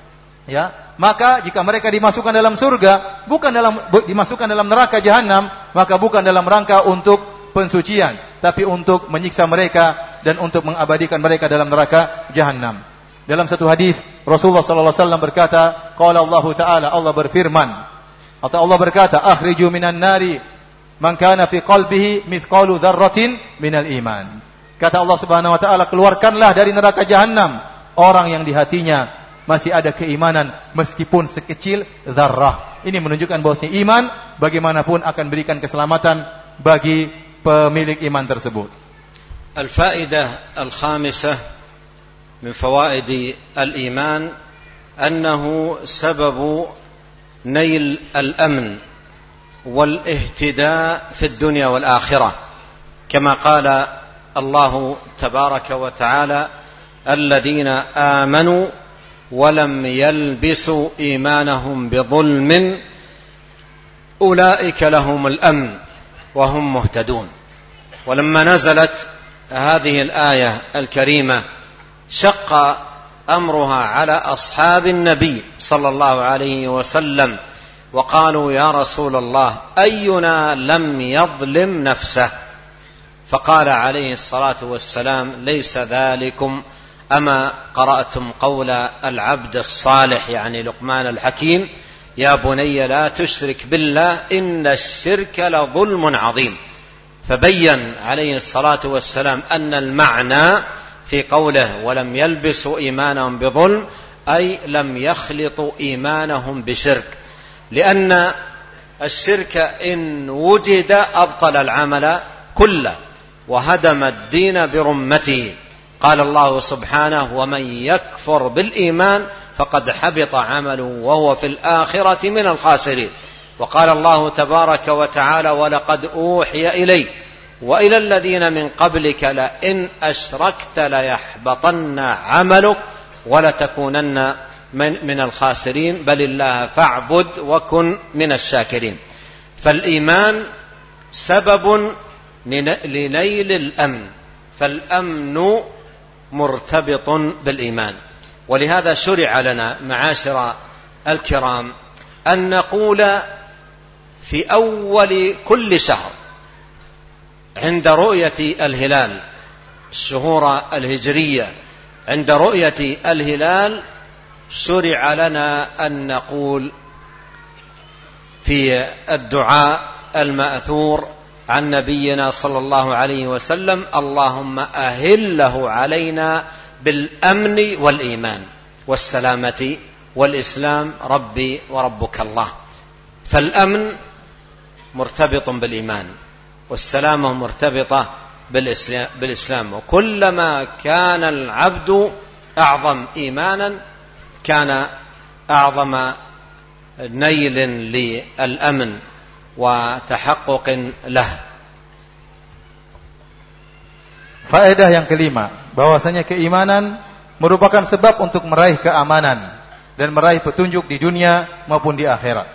ya, maka jika mereka dimasukkan dalam surga, bukan dalam dimasukkan dalam neraka jahanam, maka bukan dalam rangka untuk pensucian, tapi untuk menyiksa mereka dan untuk mengabadikan mereka dalam neraka jahanam. Dalam satu hadis Rasulullah sallallahu alaihi wasallam berkata, qala Allah Ta'ala, Allah berfirman, atau Allah berkata, akhriju minan nari man kana fi qalbihi mithqalu dzarratin minal iman. Kata Allah Subhanahu wa taala, keluarkanlah dari neraka jahanam orang yang di hatinya masih ada keimanan meskipun sekecil zarrah. Ini menunjukkan bahwa iman bagaimanapun akan berikan keselamatan bagi pemilik iman tersebut. Al-fa'idah al-khamisah min fawaid al-iman annahu sababu nail al-amn والاهتداء في الدنيا والآخرة كما قال الله تبارك وتعالى الذين آمنوا ولم يلبسوا إيمانهم بظلم أولئك لهم الأمن وهم مهتدون. ولما نزلت هذه الآية الكريمة شق أمرها على أصحاب النبي صلى الله عليه وسلم وقالوا يا رسول الله أينا لم يظلم نفسه؟ فقال عليه الصلاة والسلام ليس ذلكم، أما قرأتم قول العبد الصالح يعني لقمان الحكيم يا بني لا تشرك بالله إن الشرك لظلم عظيم. فبين عليه الصلاة والسلام أن المعنى في قوله ولم يلبسوا إيمانهم بظلم أي لم يخلطوا إيمانهم بشرك، لأن الشرك إن وجد أبطل العمل كله وهدم الدين برمته. قال الله سبحانه ومن يكفر بالإيمان فقد حبط عمله وهو في الآخرة من الخاسرين. وقال الله تبارك وتعالى ولقد أوحي إليك وإلى الذين من قبلك لئن أشركت ليحبطن عملك ولتكونن من الخاسرين بل الله فاعبد وكن من الشاكرين. فالإيمان سبب لنيل الأمن، فالأمن مرتبط بالإيمان. ولهذا شرع لنا معاشر الكرام أن نقول في أول كل شهر عند رؤية الهلال، الشهور الهجرية عند رؤية الهلال شرع لنا أن نقول في الدعاء المأثور عن نبينا صلى الله عليه وسلم اللهم أهله علينا بالأمن والإيمان والسلامة والإسلام ربي وربك الله. فالأمن مرتبط بالإيمان والسلامة مرتبطة بالإسلام، وكلما كان العبد أعظم إيمانا كان أعظم نيل للأمن وتحقق له. Faedah yang kelima, bahwasanya keimanan merupakan sebab untuk meraih keamanan dan meraih petunjuk di dunia maupun di akhirat.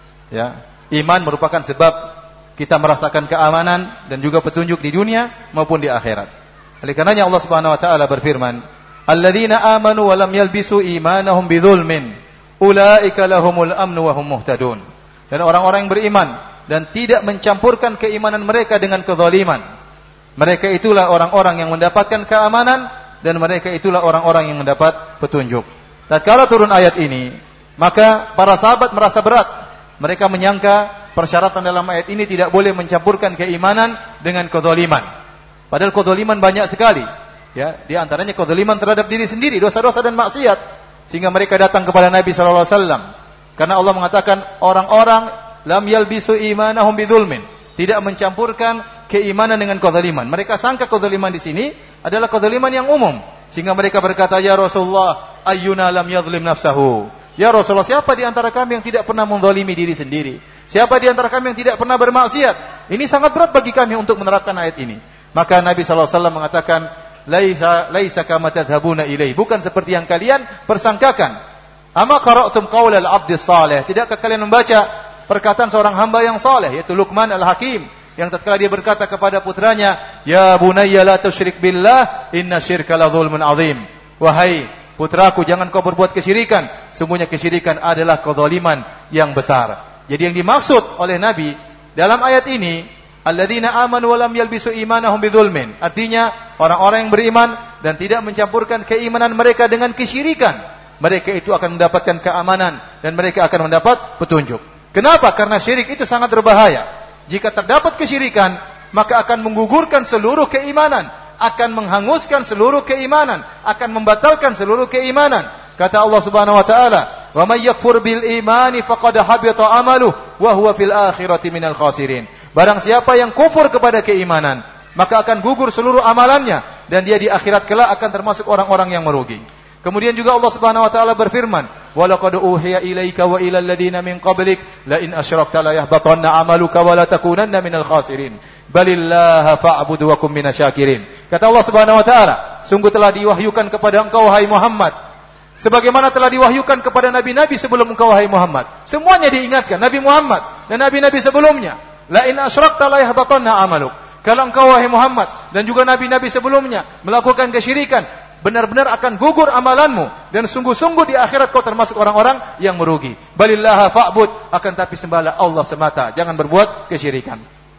Ya, iman merupakan sebab kita merasakan keamanan dan juga petunjuk di dunia maupun di akhirat. Oleh karenanya Allah Subhanahu wa taala berfirman, "Alladzina amanu wa lam yalbisu imanahum bidzulmin, ulaika lahumul amnu wa hum muhtadun." Dan orang-orang yang beriman dan tidak mencampurkan keimanan mereka dengan kezaliman, mereka itulah orang-orang yang mendapatkan keamanan dan mereka itulah orang-orang yang mendapat petunjuk. Tatkala turun ayat ini, maka para sahabat merasa berat. Mereka menyangka persyaratan dalam ayat ini tidak boleh mencampurkan keimanan dengan kezaliman. Padahal kezaliman banyak sekali. Ya, di antaranya kezaliman terhadap diri sendiri, dosa-dosa dan maksiat. Sehingga mereka datang kepada Nabi sallallahu alaihi wasallam. Karena Allah mengatakan orang-orang lam yalbisu imanahum bidzulmin, tidak mencampurkan keimanan dengan kezaliman. Mereka sangka kezaliman di sini adalah kezaliman yang umum. Sehingga mereka berkata, "Ya Rasulullah, ayyuna lam yadhlim nafsahu?" Ya Rasulullah, siapa di antara kami yang tidak pernah menzalimi diri sendiri? Siapa di antara kami yang tidak pernah bermaksiat? Ini sangat berat bagi kami untuk menerapkan ayat ini. Maka Nabi sallallahu alaihi wasallam mengatakan, "Laisa laisa kama tadhhabuna ilaihi." Bukan seperti yang kalian persangkakan. Ama qara'tum qaulal 'abdis salih? Tidakkah kalian membaca perkataan seorang hamba yang saleh, yaitu Luqman Al-Hakim, yang tatkala dia berkata kepada putranya, "Ya bunayya la tusyrik billah, inna syirka la dzulmun 'adzim." Wahai putraku, jangan kau berbuat kesyirikan, sesungguhnya kesyirikan adalah kezaliman yang besar. Jadi yang dimaksud oleh Nabi dalam ayat ini, alladzina amanu wa lam yalbisu imanahum bidzulmin, artinya orang-orang yang beriman dan tidak mencampurkan keimanan mereka dengan kesyirikan, mereka itu akan mendapatkan keamanan dan mereka akan mendapat petunjuk. Kenapa? Karena syirik itu sangat berbahaya. Jika terdapat kesyirikan, maka akan menggugurkan seluruh keimanan, akan menghanguskan seluruh keimanan, akan membatalkan seluruh keimanan. Kata Allah Subhanahu wa taala, "Wa may yakfur bil imani faqad habita amaluhu wa huwa fil akhirati minal khasirin." Barang siapa yang kufur kepada keimanan, maka akan gugur seluruh amalannya dan dia di akhirat kelak akan termasuk orang-orang yang merugi. Kemudian juga Allah Subhanahu wa taala berfirman, "Wa laqad uhiya ilaika wa ilal ladina min qablik la in asyrakta la yahbatanna 'amaluka wa la takunanna minal khasirin. Balillaha fa'bud wa kum minasyakirin." Kata Allah Subhanahu wa taala, sungguh telah diwahyukan kepada engkau wahai Muhammad sebagaimana telah diwahyukan kepada nabi-nabi sebelum engkau wahai Muhammad. Semuanya diingatkan, Nabi Muhammad dan nabi-nabi sebelumnya. La in asyrakta la yahbatanna 'amaluk. Kalau engkau wahai Muhammad dan juga nabi-nabi sebelumnya melakukan kesyirikan, benar-benar akan gugur amalanmu dan sungguh-sungguh di akhirat kau termasuk orang-orang yang merugi. Balillaha fa'bud, akan tapi sembahlah Allah semata, jangan berbuat kesyirikan.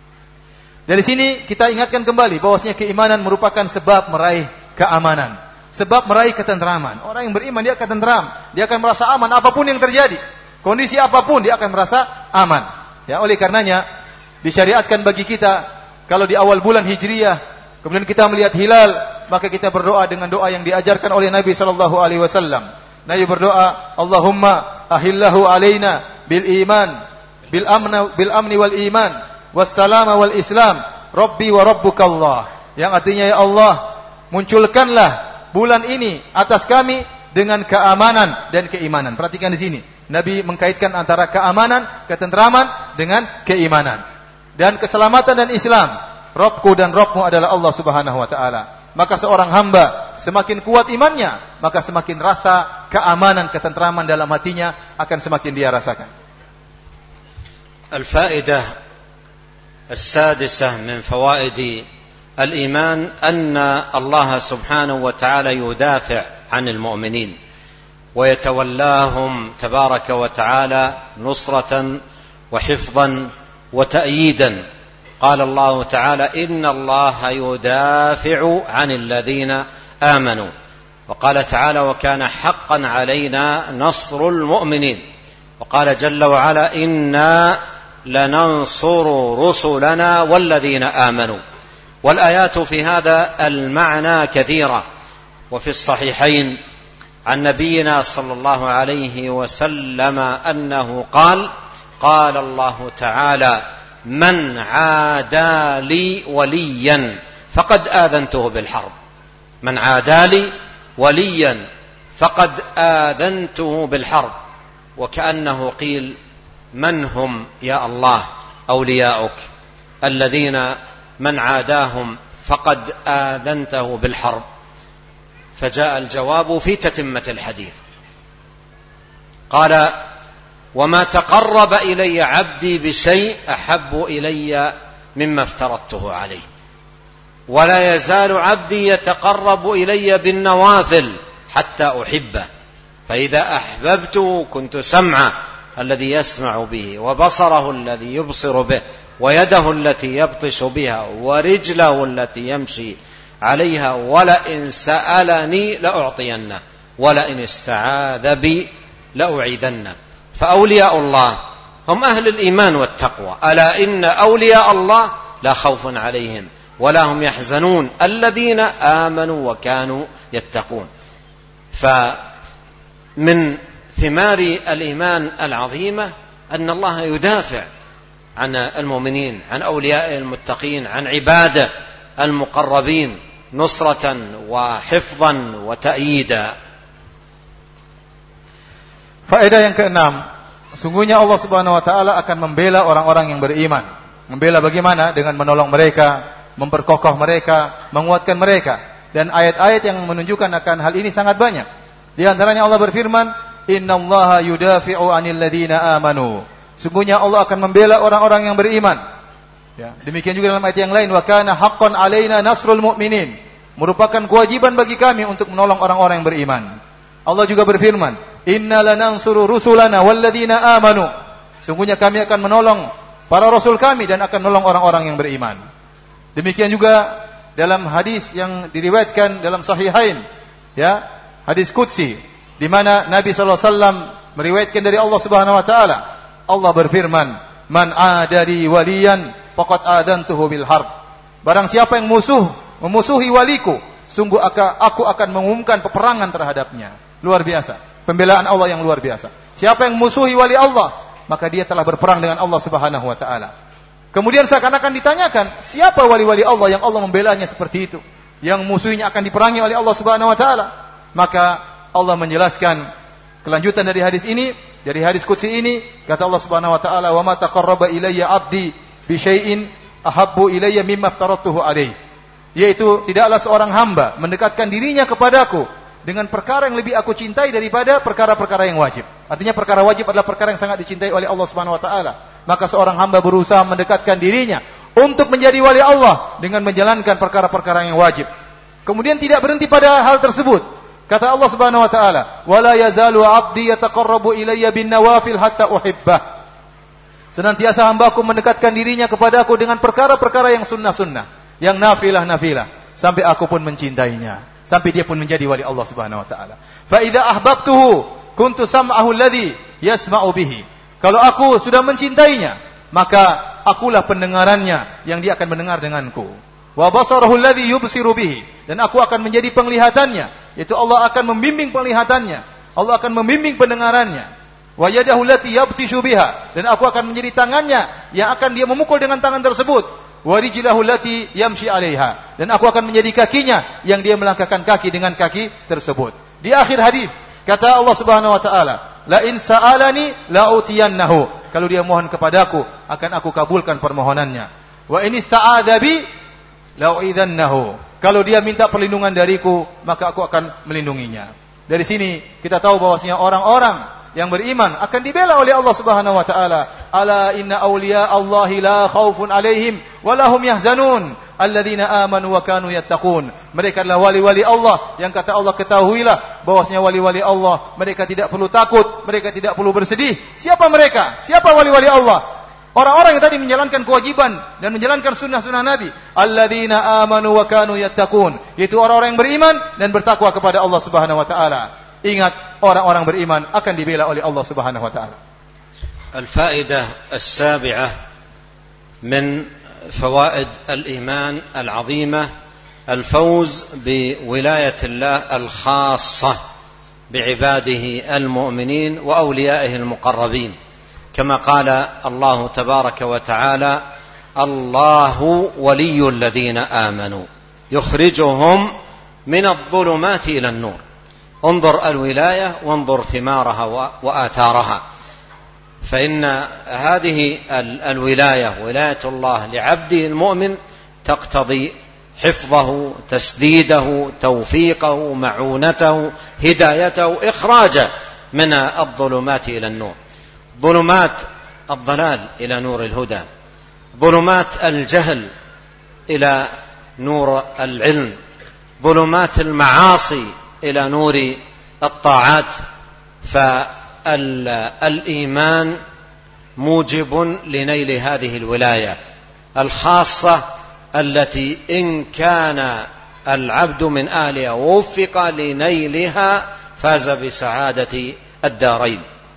Dari sini kita ingatkan kembali bahwasanya keimanan merupakan sebab meraih keamanan, sebab meraih ketentraman. Orang yang beriman dia akan tentram, dia akan merasa aman apapun yang terjadi. Kondisi apapun dia akan merasa aman. Ya, oleh karenanya disyariatkan bagi kita kalau di awal bulan Hijriyah kemudian kita melihat hilal, maka kita berdoa dengan doa yang diajarkan oleh Nabi sallallahu alaihi wasallam. Nabi berdoa, "Allahumma ahillahu alaina bil iman, bil amna bil amni wal iman, wassalama wal islam, Rabbi wa rabbukallah." Yang artinya, ya Allah, munculkanlah bulan ini atas kami dengan keamanan dan keimanan. Perhatikan di sini, Nabi mengkaitkan antara keamanan, ketentraman dengan keimanan. Dan keselamatan dan Islam. Rabbku dan Rabbmu adalah Allah Subhanahu wa taala. Maka seorang hamba semakin kuat imannya, maka semakin rasa keamanan, ketentraman dalam hatinya akan semakin dia rasakan. Al-fa'idah السادسة من فوائد الإيمان أن الله سبحانه وتعالى يدافع عن المؤمنين ويتولاهم تبارك وتعالى نصرة وحفظا وتأييدا. قال الله تعالى: إن الله يدافع عن الذين آمنوا. وقال تعالى: وكان حقا علينا نصر المؤمنين. وقال جل وعلا: إنا لننصر رسلنا والذين آمنوا. والآيات في هذا المعنى كثيرة، وفي الصحيحين عن نبينا صلى الله عليه وسلم أنه قال: قال الله تعالى: من عادى لي وليا فقد آذنته بالحرب. من عادى لي وليا فقد آذنته بالحرب. وكأنه قيل: من هم يا الله أولياؤك الذين من عاداهم فقد آذنته بالحرب؟ فجاء الجواب في تتمة الحديث، قال: وما تقرب إلي عبدي بشيء أحب إلي مما افترضته عليه، ولا يزال عبدي يتقرب إلي بالنوافل حتى أحبه، فإذا أحببته كنت سمعه الذي يسمع به، وبصره الذي يبصر به، ويده التي يبطش بها، ورجله التي يمشي عليها، ولئن سألني لأعطينه، ولئن استعاذ بي لأعيذنه. فأولياء الله هم أهل الإيمان والتقوى. ألا إن أولياء الله لا خوف عليهم ولا هم يحزنون الذين آمنوا وكانوا يتقون. فمن ثمار الإيمان العظيمة أن الله يدافع عن المؤمنين، عن أولياء المتقين، عن عباده المقربين، نصرة وحفظا وتأييدا. Faedah yang keenam, sungguhnya Allah Subhanahu wa taala akan membela orang-orang yang beriman. Membela bagaimana? Dengan menolong mereka, memperkokoh mereka, menguatkan mereka. Dan ayat-ayat yang menunjukkan akan hal ini sangat banyak. Di antaranya Allah berfirman, "Innallaha yudafi'u 'anil ladzina amanu." Sungguhnya Allah akan membela orang-orang yang beriman. Ya, demikian juga dalam ayat yang lain, "Wa kana haqqan 'alaina nasrul mu'minin." Merupakan kewajiban bagi kami untuk menolong orang-orang yang beriman. Allah juga berfirman, "Inna lanansuru rusulana walladzina amanu." Sungguhnya kami akan menolong para rasul kami dan akan menolong orang-orang yang beriman. Demikian juga dalam hadis yang diriwayatkan dalam Sahihain, ya, hadis qudsi, di mana Nabi sallallahu alaihi wasallam meriwayatkan dari Allah Subhanahu wa taala. Allah berfirman, "Man adari waliyan faqad adantuhu bil harb." Barang siapa yang musuh memusuhi waliku, sungguh aku akan mengumumkan peperangan terhadapnya. Luar biasa. Pembelaan Allah yang luar biasa. Siapa yang musuhi wali Allah, maka dia telah berperang dengan Allah Subhanahu wa taala. Kemudian seakan-akan ditanyakan, siapa wali-wali Allah yang Allah membelanya seperti itu? Yang musuhnya akan diperangi oleh Allah Subhanahu wa taala. Maka Allah menjelaskan kelanjutan dari hadis ini, dari hadis qudsi ini, kata Allah Subhanahu wa taala, "Wa ma taqarraba ilayya 'abdi bi syai'in ahabbu ilayya mimma aftaratuhu alaihi." Yaitu tidaklah seorang hamba mendekatkan dirinya kepadaku dengan perkara yang lebih aku cintai daripada perkara-perkara yang wajib. Artinya perkara wajib adalah perkara yang sangat dicintai oleh Allah Subhanahu wa taala. Maka seorang hamba berusaha mendekatkan dirinya untuk menjadi wali Allah dengan menjalankan perkara-perkara yang wajib. Kemudian tidak berhenti pada hal tersebut. Kata Allah Subhanahu wa taala, "Wala yazalu 'abdi yataqarrabu ilayya bin nawafil hatta uhibbah." Senantiasa hambaku mendekatkan dirinya kepadaku dengan perkara-perkara yang sunnah-sunnah, yang nafilah-nafilah, sampai aku pun mencintainya. Sampai dia pun menjadi wali Allah Subhanahu wa taala. Fa idza ahbabtuhu kuntu sam'ahu alladhi yasma'u bihi. Kalau aku sudah mencintainya, maka akulah pendengarannya yang dia akan mendengar denganku. Wa basarahu alladhi yubsiru bihi, dan aku akan menjadi penglihatannya, yaitu Allah akan membimbing penglihatannya, Allah akan membimbing pendengarannya. Wa yadahu allati yabtishu biha, dan aku akan menjadi tangannya yang akan dia memukul dengan tangan tersebut. Wa rijlahu allati yamshi 'alaiha, dan aku akan menjadi kakinya yang dia melangkahkan kaki dengan kaki tersebut. Di akhir hadis kata Allah Subhanahu wa taala, "La in sa'alani la utiyannahu." Kalau dia mohon kepadaku, akan aku kabulkan permohonannya. Wa in ista'adza bi la u'idzannahu. Kalau dia minta perlindungan dariku, maka aku akan melindunginya. Dari sini kita tahu bahwasanya orang-orang yang beriman akan dibela oleh Allah Subhanahu wa taala. Ala inna awliya Allahi la khaufun alaihim wa lahum yahzanun alladzina amanu wa kanu yattaqun. Mereka adalah wali-wali Allah yang kata Allah, ketahuilah bahwasanya wali-wali Allah mereka tidak perlu takut, mereka tidak perlu bersedih. Siapa mereka? Siapa wali-wali Allah? Orang-orang yang tadi menjalankan kewajiban dan menjalankan sunnah-sunnah Nabi. Alladzina amanu wa kanu yattaqun. Yaitu orang-orang yang beriman dan bertakwa kepada Allah Subhanahu wa taala. Ingat, orang-orang beriman akan dibela oleh Allah Subhanahu wa taala. الفائدة السابعة من فوائد الإيمان العظيمة الفوز بولاية الله الخاصة بعباده المؤمنين وأوليائه المقربين، كما قال الله تبارك وتعالى: الله ولي الذين آمنوا يخرجهم من الظلمات إلى النور. انظر الولاية وانظر ثمارها وآثارها، فإن هذه الولاية ولاية الله لعبده المؤمن تقتضي حفظه، تسديده، توفيقه، معونته، هدايته، إخراجه من الظلمات إلى النور، ظلمات الضلال إلى نور الهدى، ظلمات الجهل إلى نور العلم، ظلمات المعاصي إلى نور الطاعات. فالإيمان موجب لنيل هذه الولاية الخاصة التي إن كان العبد من أهلها ووفق لنيلها فاز بسعادة الدارين.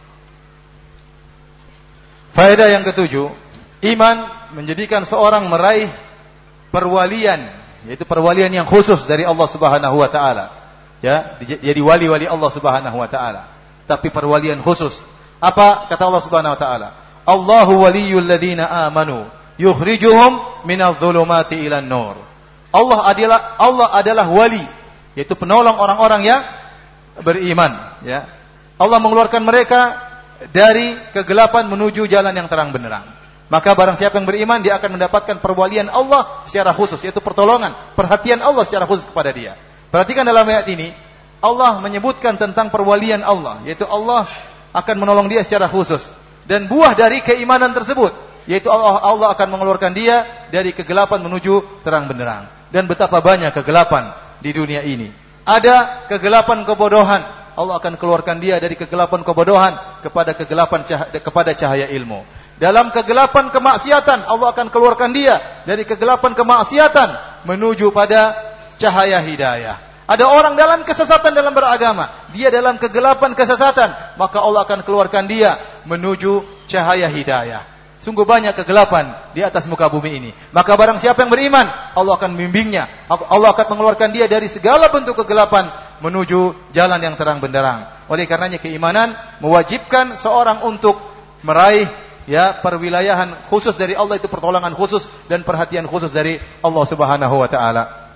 Faedah yang ketujuh, iman menjadikan seorang meraih perwalian, yaitu perwalian yang khusus dari Allah Subhanahu wa taala. Ya, jadi wali-wali Allah Subhanahu wa taala. Tapi perwalian khusus. Apa kata Allah Subhanahu wa taala? Allahu waliyul ladzina amanu yukhrijuhum minadh dhulumati ilan nur. Allah adalah Allah adalah wali, yaitu penolong orang-orang yang beriman, ya. Allah mengeluarkan mereka dari kegelapan menuju jalan yang terang benderang. Maka barang siapa yang beriman, dia akan mendapatkan perwalian Allah secara khusus, yaitu pertolongan, perhatian Allah secara khusus kepada dia. Perhatikan dalam ayat ini, Allah menyebutkan tentang perwalian Allah, yaitu Allah akan menolong dia secara khusus. Dan buah dari keimanan tersebut, yaitu Allah, Allah akan mengeluarkan dia dari kegelapan menuju terang benderang. Dan betapa banyak kegelapan di dunia ini. Ada kegelapan kebodohan, Allah akan keluarkan dia dari kegelapan kebodohan kepada kegelapan cahaya, kepada cahaya ilmu. Dalam kegelapan kemaksiatan, Allah akan keluarkan dia dari kegelapan kemaksiatan menuju pada cahaya hidayah. Ada orang dalam kesesatan dalam beragama, dia dalam kegelapan kesesatan, maka Allah akan keluarkan dia menuju cahaya hidayah. Sungguh banyak kegelapan di atas muka bumi ini. Maka barang siapa yang beriman, Allah akan membimbingnya. Allah akan mengeluarkan dia dari segala bentuk kegelapan menuju jalan yang terang benderang. Oleh karenanya keimanan mewajibkan seorang untuk meraih ya perwilayahan khusus dari Allah, itu pertolongan khusus dan perhatian khusus dari Allah Subhanahu wa taala.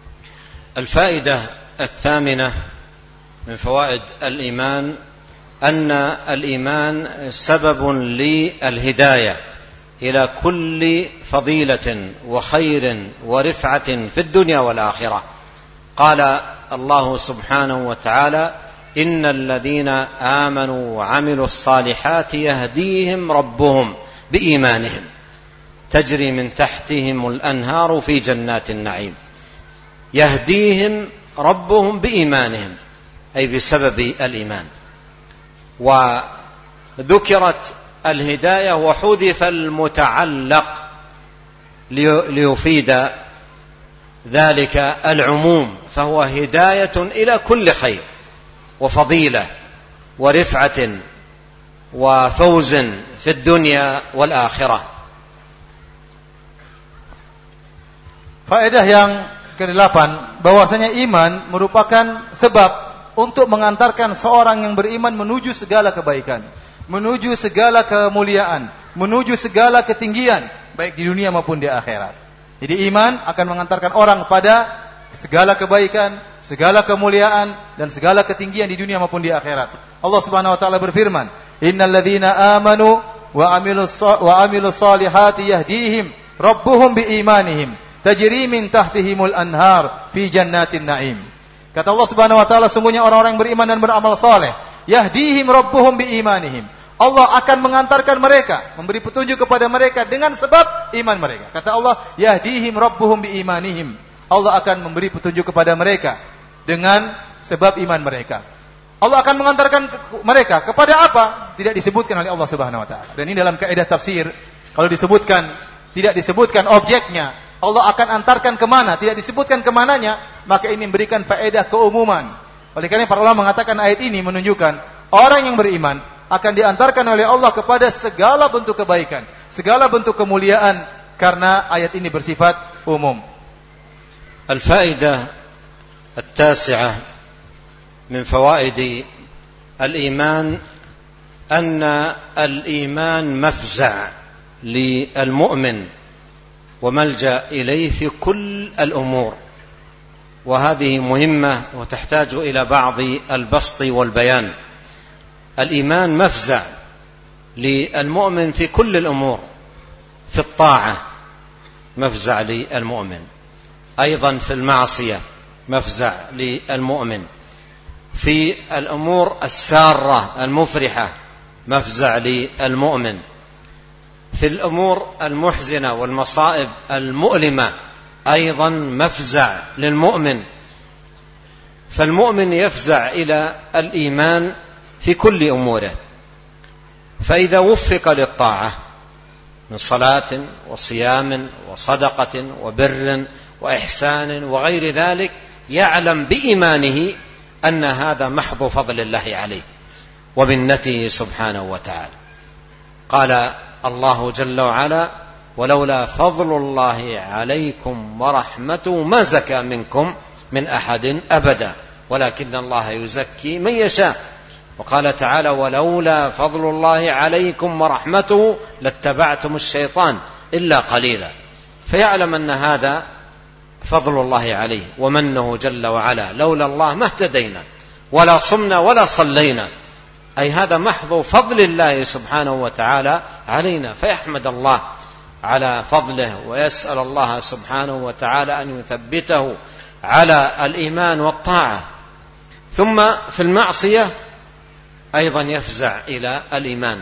الفائدة الثامنة من فوائد الإيمان أن الإيمان سبب للهداية إلى كل فضيلة وخير ورفعة في الدنيا والآخرة. قال الله سبحانه وتعالى إن الذين آمنوا وعملوا الصالحات يهديهم ربهم بإيمانهم تجري من تحتهم الأنهار في جنات النعيم. يهديهم ربهم بإيمانهم أي بسبب الإيمان. وذكرت الهداية وحذف المتعلق ليفيد ذلك العموم، فهو هداية إلى كل خير وفضيلة ورفعة وفوز في الدنيا والآخرة. Faedah yang kedelapan, bahwasanya iman merupakan sebab untuk mengantarkan seorang yang beriman menuju segala kebaikan, menuju segala kemuliaan, menuju segala ketinggian, baik di dunia maupun di akhirat. Jadi iman akan mengantarkan orang pada segala kebaikan, segala kemuliaan, dan segala ketinggian di dunia maupun di akhirat. Allah Subhanahu wa taala berfirman, "Innal ladzina amanu wa amilus wa amilus solihati yahdihim rabbuhum biimanihim tajri min tahtihimul anhar fi jannatin na'im." Kata Allah Subhanahu wa taala, sungguhnya orang-orang yang beriman dan beramal saleh, yahdihim rabbuhum biimanihim. Allah akan mengantarkan mereka, memberi petunjuk kepada mereka dengan sebab iman mereka. Kata Allah, yahdihim rabbuhum biimanihim. Allah akan memberi petunjuk kepada mereka dengan sebab iman mereka. Allah akan mengantarkan mereka kepada apa? Tidak disebutkan oleh Allah Subhanahu wa taala. Dan ini dalam kaidah tafsir, kalau disebutkan, tidak disebutkan objeknya, Allah akan antarkan kemana, tidak disebutkan kemananya, maka ini memberikan faedah keumuman. Oleh karena para ulama mengatakan ayat ini menunjukkan orang yang beriman akan diantarkan oleh Allah kepada segala bentuk kebaikan, segala bentuk kemuliaan, karena ayat ini bersifat umum. Al-fa'idah at-tasi'ah min fawaid al-iman anna al-iman mafza' lil-mu'min وملجأ إليه في كل الأمور. وهذه مهمة وتحتاج إلى بعض البسط والبيان. الإيمان مفزع للمؤمن في كل الأمور، في الطاعة مفزع للمؤمن، أيضا في المعصية مفزع للمؤمن، في الأمور السارة المفرحة مفزع للمؤمن، في الأمور المحزنة والمصائب المؤلمة أيضا مفزع للمؤمن. فالمؤمن يفزع إلى الإيمان في كل أموره، فإذا وفق للطاعة من صلاة وصيام وصدقة وبر وإحسان وغير ذلك يعلم بإيمانه أن هذا محض فضل الله عليه ومنته سبحانه وتعالى. قال الله جل وعلا: ولولا فضل الله عليكم ورحمته ما زكى منكم من أحد أبدا ولكن الله يزكي من يشاء. وقال تعالى: ولولا فضل الله عليكم ورحمته لاتبعتم الشيطان إلا قليلا. فيعلم أن هذا فضل الله عليه ومنه جل وعلا، لولا الله ما اهتدينا ولا صمنا ولا صلينا، أي هذا محض فضل الله سبحانه وتعالى علينا. فيحمد الله على فضله ويسأل الله سبحانه وتعالى أن يثبته على الإيمان والطاعة. ثم في المعصية أيضا يفزع إلى الإيمان،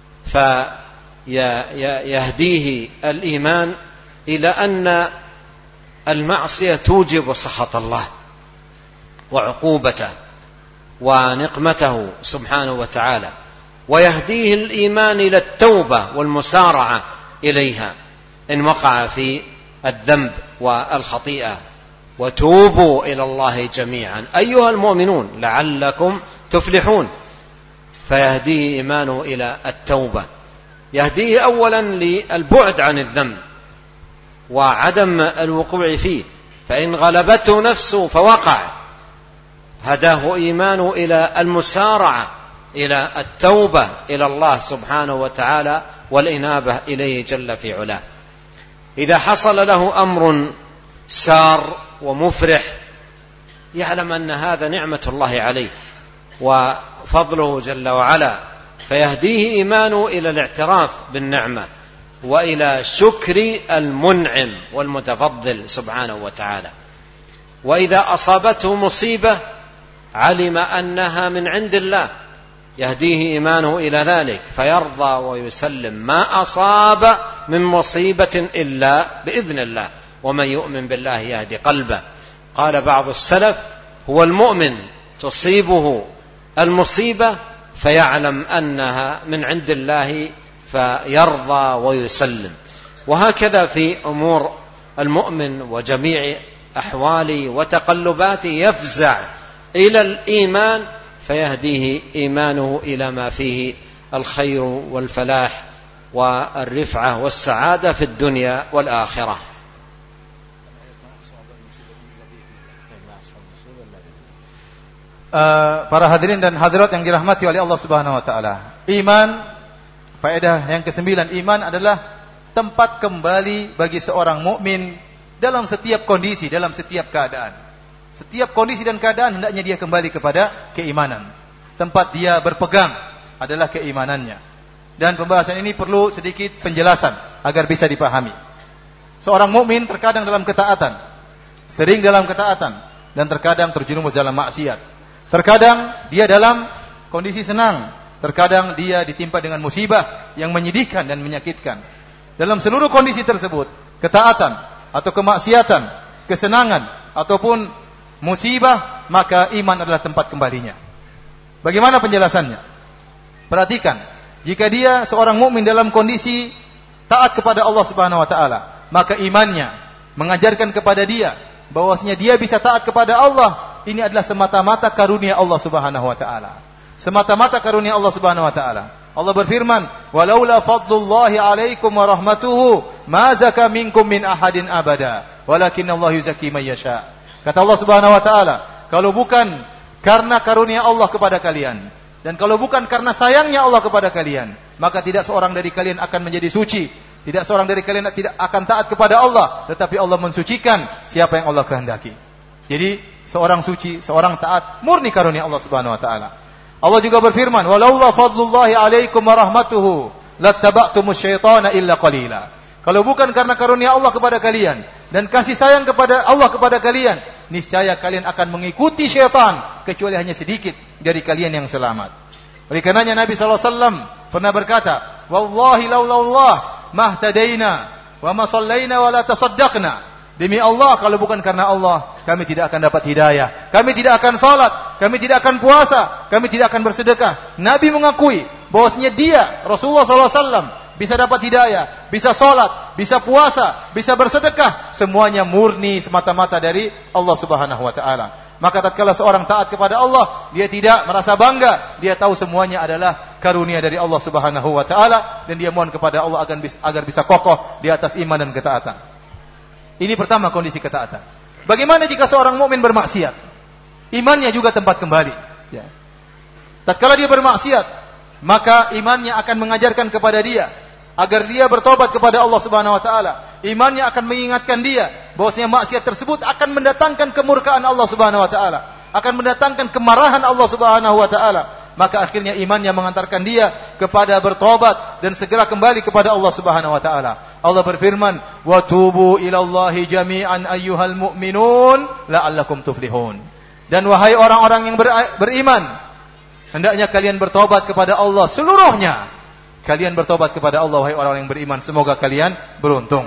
فيهديه الإيمان إلى أن المعصية توجب سخط الله وعقوبته ونقمته سبحانه وتعالى، ويهديه الإيمان إلى التوبة والمسارعة إليها إن وقع في الذنب والخطيئة. وتوبوا إلى الله جميعا أيها المؤمنون لعلكم تفلحون. فيهديه إيمانه إلى التوبة، يهديه أولا للبعد عن الذنب وعدم الوقوع فيه، فإن غلبته نفسه فوقع، هداه إيمانه إلى المسارعة إلى التوبة إلى الله سبحانه وتعالى والإنابة إليه جل في علاه. إذا حصل له أمر سار ومفرح يعلم أن هذا نعمة الله عليه وفضله جل وعلا، فيهديه إيمانه إلى الاعتراف بالنعمة وإلى شكر المنعم والمتفضل سبحانه وتعالى. وإذا أصابته مصيبة علم أنها من عند الله، يهديه إيمانه إلى ذلك فيرضى ويسلم ما أصاب من مصيبة إلا بإذن الله، ومن يؤمن بالله يهدي قلبه. قال بعض السلف: هو المؤمن تصيبه المصيبة فيعلم أنها من عند الله فيرضى ويسلم. وهكذا في أمور المؤمن وجميع أحواله وتقلباته يفزع إلى الإيمان فيهديه إيمانه إلى ما فيه الخير والفلاح والرفعة والسعادة في الدنيا والآخرة. Uh, para hadirin dan hadirat yang dirahmati oleh Allah Subhanahu wa taala. Iman, faedah yang kesembilan, iman adalah tempat kembali bagi seorang mukmin dalam setiap kondisi, dalam setiap keadaan. Setiap kondisi dan keadaan hendaknya dia kembali kepada keimanan. Tempat dia berpegang adalah keimanannya. Dan pembahasan ini perlu sedikit penjelasan agar bisa dipahami. Seorang mukmin terkadang dalam ketaatan, sering dalam ketaatan, dan terkadang terjerumus dalam maksiat. Terkadang dia dalam kondisi senang, terkadang dia ditimpa dengan musibah yang menyedihkan dan menyakitkan. Dalam seluruh kondisi tersebut, ketaatan atau kemaksiatan, kesenangan ataupun musibah, maka iman adalah tempat kembalinya. Bagaimana penjelasannya? Perhatikan, jika dia seorang mukmin dalam kondisi taat kepada Allah Subhanahu wa taala, maka imannya mengajarkan kepada dia bahwasanya dia bisa taat kepada Allah. Ini adalah semata-mata karunia Allah Subhanahu wa taala. Semata-mata karunia Allah Subhanahu wa taala. Allah berfirman, "Walaula fadlullahi 'alaikum wa rahmatuhu, ma zaka minkum min ahadin abada, walakinallahu yuzakki man yasha." Kata Allah Subhanahu wa taala, kalau bukan karena karunia Allah kepada kalian dan kalau bukan karena sayangnya Allah kepada kalian, maka tidak seorang dari kalian akan menjadi suci. Tidak seorang dari kalian tidak akan taat kepada Allah, tetapi Allah mensucikan siapa yang Allah kehendaki. Jadi seorang suci, seorang taat, murni karunia Allah Subhanahu wa taala. Allah juga berfirman, "Walaula fadlullahi 'alaikum wa rahmatuhu lattaba'tumus syaitana illa qalila." Kalau bukan karena karunia Allah kepada kalian dan kasih sayang kepada Allah kepada kalian, niscaya kalian akan mengikuti syaitan kecuali hanya sedikit dari kalian yang selamat. Oleh karenanya Nabi sallallahu alaihi wasallam pernah berkata, "Wallahi laulallah mahtadaina wa ma sallaina wa la tasaddaqna." Demi Allah, kalau bukan karena Allah, kami tidak akan dapat hidayah, kami tidak akan salat, kami tidak akan puasa, kami tidak akan bersedekah. Nabi mengakui bahwasanya dia, Rasulullah sallallahu alaihi wasallam, bisa dapat hidayah, bisa salat, bisa puasa, bisa bersedekah, semuanya murni semata-mata dari Allah Subhanahu wa taala. Maka tatkala seorang taat kepada Allah, dia tidak merasa bangga, dia tahu semuanya adalah karunia dari Allah Subhanahu wa taala dan dia mohon kepada Allah agar bisa, agar bisa kokoh di atas iman dan ketaatan. Ini pertama kondisi ketaatan. Bagaimana jika seorang mukmin bermaksiat? Imannya juga tempat kembali. Ya. Tatkala dia bermaksiat, maka imannya akan mengajarkan kepada dia agar dia bertobat kepada Allah Subhanahu wa taala. Imannya akan mengingatkan dia bahwasanya maksiat tersebut akan mendatangkan kemurkaan Allah Subhanahu wa taala, akan mendatangkan kemarahan Allah Subhanahu wa taala. Maka akhirnya imannya mengantarkan dia kepada bertobat dan segera kembali kepada Allah Subhanahu wa taala. Allah berfirman, "Wa tubu ilallahi jami'an ayyuhal mu'minun la'allakum tuflihun." Dan wahai orang-orang yang beriman, hendaknya kalian bertobat kepada Allah seluruhnya. Kalian bertobat kepada Allah wahai orang-orang yang beriman, semoga kalian beruntung.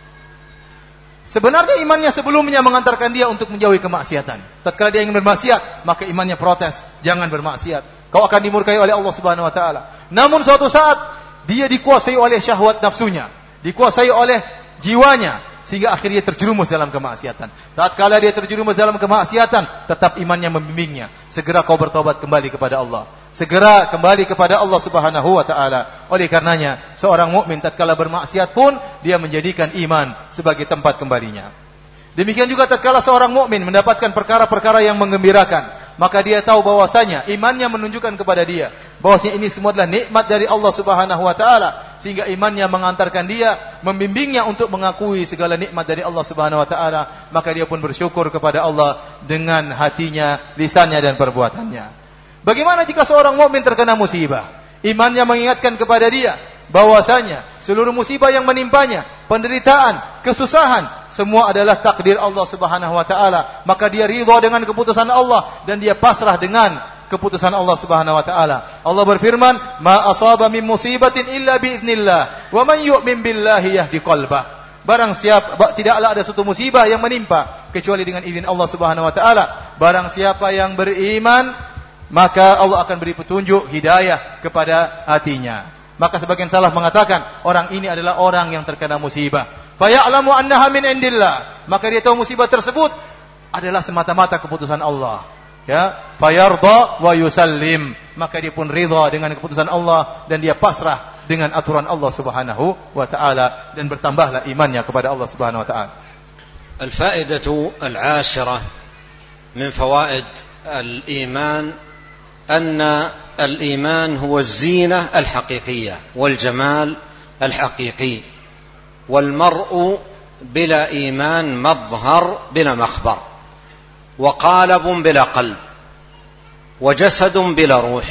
Sebenarnya imannya sebelumnya mengantarkan dia untuk menjauhi kemaksiatan. Tatkala dia ingin bermaksiat, maka imannya protes, jangan bermaksiat. Kau akan dimurkai oleh Allah Subhanahu wa taala. Namun suatu saat dia dikuasai oleh syahwat nafsunya, dikuasai oleh jiwanya sehingga akhirnya terjerumus dalam kemaksiatan. Tatkala dia terjerumus dalam kemaksiatan, tetap imannya membimbingnya, segera kau bertobat kembali kepada Allah. Segera kembali kepada Allah Subhanahu wa taala. Oleh karenanya, seorang mukmin tatkala bermaksiat pun dia menjadikan iman sebagai tempat kembalinya. Demikian juga tatkala seorang mukmin mendapatkan perkara-perkara yang menggembirakan, maka dia tahu bahwasanya imannya menunjukkan kepada dia bahwasanya ini semua adalah nikmat dari Allah Subhanahu wa taala, sehingga imannya mengantarkan dia, membimbingnya untuk mengakui segala nikmat dari Allah Subhanahu wa taala, maka dia pun bersyukur kepada Allah dengan hatinya, lisannya dan perbuatannya. Bagaimana jika seorang mukmin terkena musibah? Imannya mengingatkan kepada dia bahwasanya seluruh musibah yang menimpanya, penderitaan, kesusahan, semua adalah takdir Allah Subhanahu wa taala. Maka dia ridha dengan keputusan Allah dan dia pasrah dengan keputusan Allah Subhanahu wa taala. Allah berfirman, "Ma asaba min musibatin illa biidznillah, wa man yu'min billahi yahdi qalbah." Barang siapa, tidaklah ada suatu musibah yang menimpa kecuali dengan izin Allah Subhanahu wa taala. Barang siapa yang beriman, maka Allah akan beri petunjuk hidayah kepada hatinya. Maka sebagian salaf mengatakan orang ini adalah orang yang terkena musibah. Fa ya'lamu annaha min indillah. Maka dia tahu musibah tersebut adalah semata-mata keputusan Allah. Ya, fa yarda wa yusallim. Maka dia pun ridha dengan keputusan Allah dan dia pasrah dengan aturan Allah Subhanahu wa taala dan bertambahlah imannya kepada Allah Subhanahu wa taala. Al-fa'idatu al-'ashirah min fawaid al-iman أن الإيمان هو الزينة الحقيقية والجمال الحقيقي، والمرء بلا إيمان مظهر بلا مخبر، وقالب بلا قلب، وجسد بلا روح.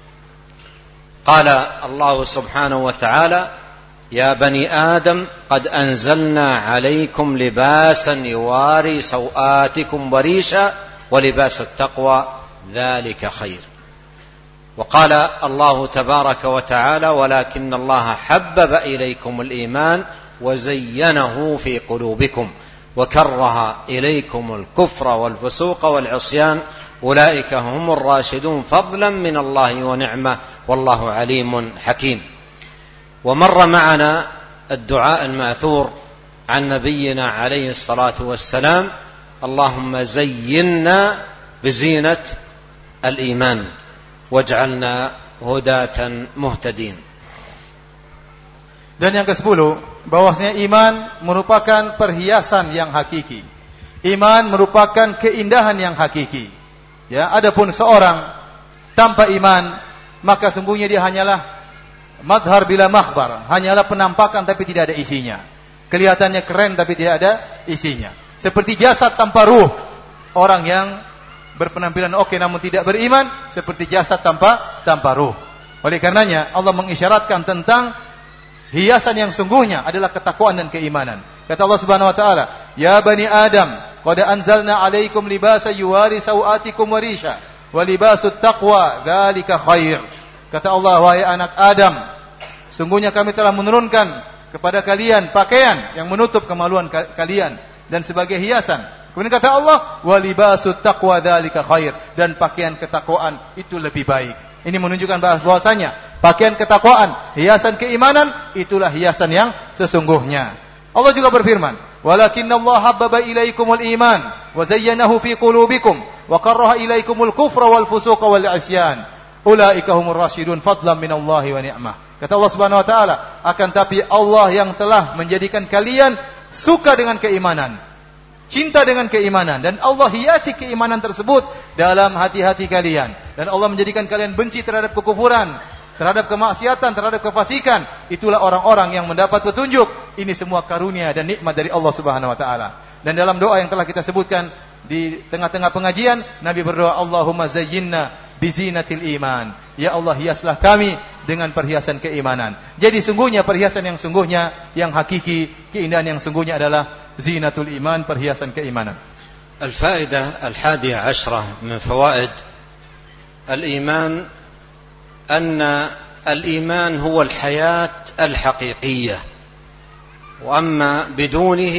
قال الله سبحانه وتعالى: يا بني آدم قد أنزلنا عليكم لباسا يواري سوآتكم وريشا ولباس التقوى ذلك خير. وقال الله تبارك وتعالى: ولكن الله حبب إليكم الإيمان وزينه في قلوبكم وكره إليكم الكفر والفسوق والعصيان أولئك هم الراشدون فضلا من الله ونعمة والله عليم حكيم. ومر معنا الدعاء المأثور عن نبينا عليه الصلاة والسلام: اللهم زينا بزينة الإيمان waj'alna hudatan muhtadin. Dan yang kesepuluh, bahwasanya iman merupakan perhiasan yang hakiki. Iman merupakan keindahan yang hakiki. Ya, adapun seorang tanpa iman, maka sungguhnya dia hanyalah madhar bila makhbar, hanyalah penampakan tapi tidak ada isinya. Kelihatannya keren tapi tidak ada isinya. Seperti jasad tanpa ruh. orang yang berpenampilan oke namun tidak beriman seperti jasad tanpa tanpa ruh. Oleh karenanya Allah mengisyaratkan tentang hiasan yang sungguhnya adalah ketakwaan dan keimanan. Kata Allah Subhanahu wa taala, "Ya bani Adam, qad anzalna 'alaikum libasa yuwari sawatikum wa risha, wa libasut taqwa dzalika khair." Kata Allah, wahai anak Adam, sungguhnya kami telah menurunkan kepada kalian pakaian yang menutup kemaluan kalian dan sebagai hiasan. Kemudian kata Allah, wa libasut taqwa dzalika khair, dan pakaian ketakwaan itu lebih baik. Ini menunjukkan bahwasanya pakaian ketakwaan, hiasan keimanan itulah hiasan yang sesungguhnya. Allah juga berfirman, "Walakinnallaha habbaba ilaikumul iman wa zayyanahu fi qulubikum wa karraha ilaikumul kufra wal fusuqa wal 'isyan. Ulaika humur rasyidun fadlan minallahi wa ni'mah." Kata Allah Subhanahu wa taala, akan tapi Allah yang telah menjadikan kalian suka dengan keimanan, cinta dengan keimanan, dan Allah hiasi keimanan tersebut dalam hati-hati kalian, dan Allah menjadikan kalian benci terhadap kekufuran, terhadap kemaksiatan, terhadap kefasikan. Itulah orang-orang yang mendapat petunjuk. Ini semua karunia dan nikmat dari Allah Subhanahu wa taala. Dan dalam doa yang telah kita sebutkan di tengah-tengah pengajian, Nabi berdoa, "Allahumma zayyinna bizinatil iman." Ya Allah, hiaslah kami dengan perhiasan keimanan. Jadi sungguhnya perhiasan yang sungguhnya, yang hakiki, keindahan yang sungguhnya adalah zinatul iman, perhiasan keimanan. الفائدة الحادية عشرة من فوائد الإيمان أن الإيمان هو الحياة الحقيقية، وأما بدونه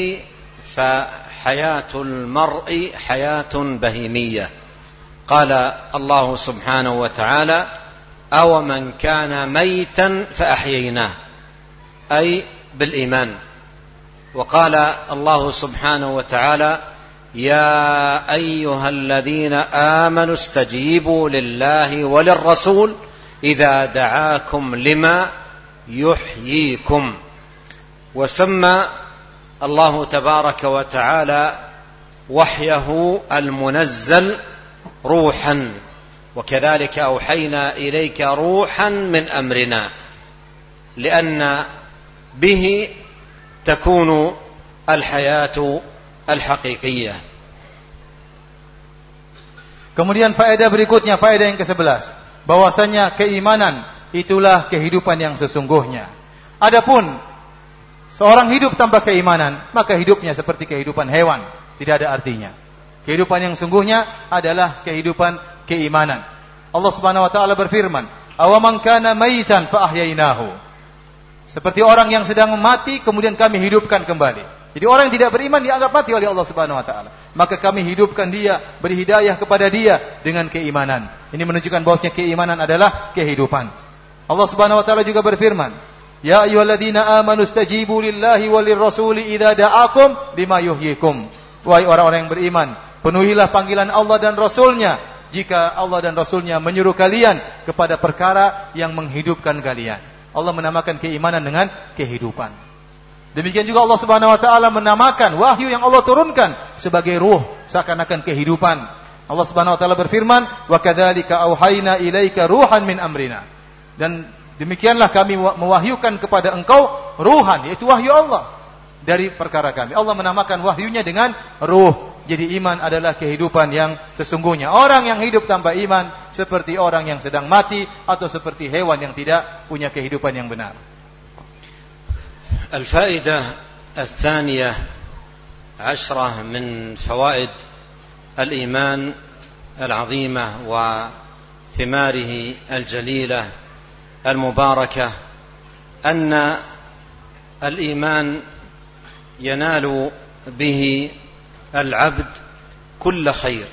فحياة المرء حياة بهيمية. قال الله سبحانه وتعالى: أومن كان ميتا فأحييناه، أي بالإيمان. وقال الله سبحانه وتعالى: يا أيها الذين آمنوا استجيبوا لله وللرسول إذا دعاكم لما يحييكم. وسمى الله تبارك وتعالى وحيه المنزل روحا، وكذلك أوحينا إليك روحا من أمرنا، لأن به تكون الحياة الحقيقية. Kemudian faedah berikutnya, faedah yang kesebelas, bahwasanya keimanan itulah kehidupan yang sesungguhnya. Adapun seorang hidup tanpa keimanan, maka hidupnya seperti kehidupan hewan, tidak ada artinya. Kehidupan yang sungguhnya adalah kehidupan keimanan. Allah Subhanahu wa taala berfirman, "Awaman kana maitan fa ahyainahu." Seperti orang yang sedang mati kemudian kami hidupkan kembali. Jadi orang yang tidak beriman dianggap mati oleh Allah Subhanahu wa taala. Maka kami hidupkan dia, beri hidayah kepada dia dengan keimanan. Ini menunjukkan bahwasanya keimanan adalah kehidupan. Allah Subhanahu wa taala juga berfirman, "Ya ayyuhalladzina amanu stajibu lillahi walir rasuli idza da'akum lima yuhyikum." Wahai orang-orang yang beriman, penuhilah panggilan Allah dan Rasulnya jika Allah dan Rasulnya menyuruh kalian kepada perkara yang menghidupkan kalian. Allah menamakan keimanan dengan kehidupan. Demikian juga Allah Subhanahu wa taala menamakan wahyu yang Allah turunkan sebagai ruh, seakan-akan kehidupan. Allah Subhanahu wa taala berfirman, "Wa kadzalika auhayna ilaika ruhan min amrina." Dan demikianlah kami mewahyukan kepada engkau ruhan, yaitu wahyu Allah dari perkara kami. Allah menamakan wahyunya dengan ruh. Jadi iman adalah kehidupan yang sesungguhnya. Orang yang hidup tanpa iman seperti orang yang sedang mati atau seperti hewan yang tidak punya kehidupan yang benar. الفائدة الثانية عشرة من فوائد الإيمان العظيمة وثماره الجليلة المباركة أن الإيمان ينال به العبد كل خير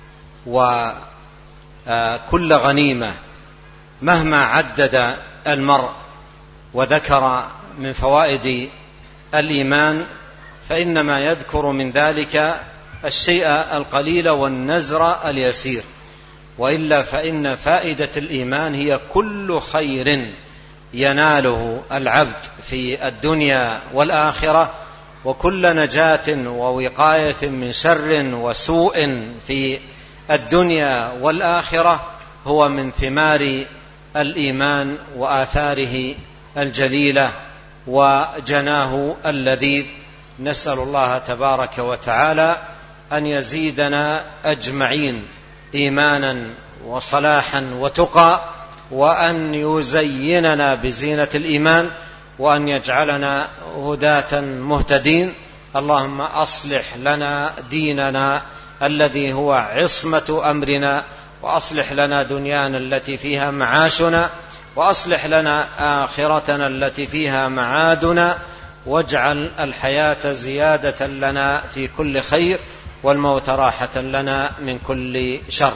وكل غنيمة مهما عدد المرء وذكر من فوائد الإيمان فإنما يذكر من ذلك الشيء القليل والنزر اليسير، وإلا فإن فائدة الإيمان هي كل خير يناله العبد في الدنيا والآخرة، وكل نجاة ووقاية من شر وسوء في الدنيا والآخرة هو من ثمار الإيمان وآثاره الجليلة وجناه اللذيذ. نسأل الله تبارك وتعالى أن يزيدنا أجمعين إيمانا وصلاحا وتقى، وأن يزيننا بزينة الإيمان، وأن يجعلنا هداة مهتدين. اللهم أصلح لنا ديننا الذي هو عصمة أمرنا، وأصلح لنا دنيانا التي فيها معاشنا، وأصلح لنا آخرتنا التي فيها معادنا، واجعل الحياة زيادة لنا في كل خير، والموت راحة لنا من كل شر.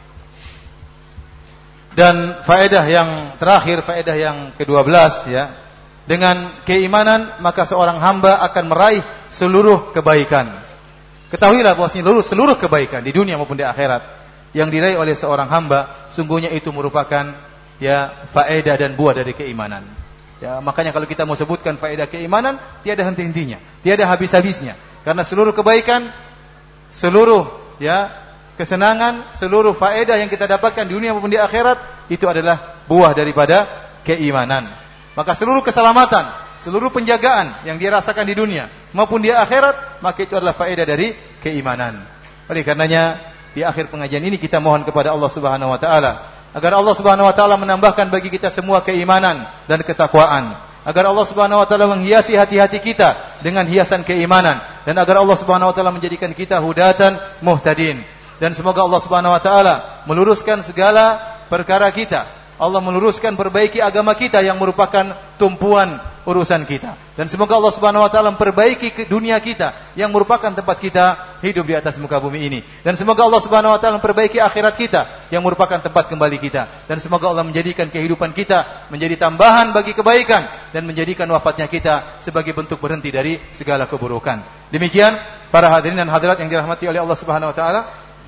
Dan faedah yang terakhir, faedah yang kedua belas ya, dengan keimanan maka seorang hamba akan meraih seluruh kebaikan. Ketahuilah bahwa seluruh seluruh kebaikan di dunia maupun di akhirat yang diraih oleh seorang hamba, sungguhnya itu merupakan ya faedah dan buah dari keimanan. Ya, makanya kalau kita mau sebutkan faedah keimanan, tiada henti-hentinya, tiada habis-habisnya. Karena seluruh kebaikan, seluruh ya kesenangan, seluruh faedah yang kita dapatkan di dunia maupun di akhirat itu adalah buah daripada keimanan. Maka seluruh keselamatan, seluruh penjagaan yang dia rasakan di dunia maupun di akhirat, maka itu adalah faedah dari keimanan. Oleh karenanya di akhir pengajian ini kita mohon kepada Allah Subhanahu wa taala agar Allah Subhanahu wa taala menambahkan bagi kita semua keimanan dan ketakwaan, agar Allah Subhanahu wa taala menghiasi hati-hati kita dengan hiasan keimanan, dan agar Allah Subhanahu wa taala menjadikan kita hudatan muhtadin. Dan semoga Allah Subhanahu wa taala meluruskan segala perkara kita. Allah meluruskan, perbaiki agama kita yang merupakan tumpuan urusan kita. Dan semoga Allah Subhanahu wa taala memperbaiki dunia kita yang merupakan tempat kita hidup di atas muka bumi ini. Dan semoga Allah Subhanahu wa taala memperbaiki akhirat kita yang merupakan tempat kembali kita. Dan semoga Allah menjadikan kehidupan kita menjadi tambahan bagi kebaikan, dan menjadikan wafatnya kita sebagai bentuk berhenti dari segala keburukan. Demikian para hadirin dan hadirat yang dirahmati oleh Allah Subhanahu wa taala.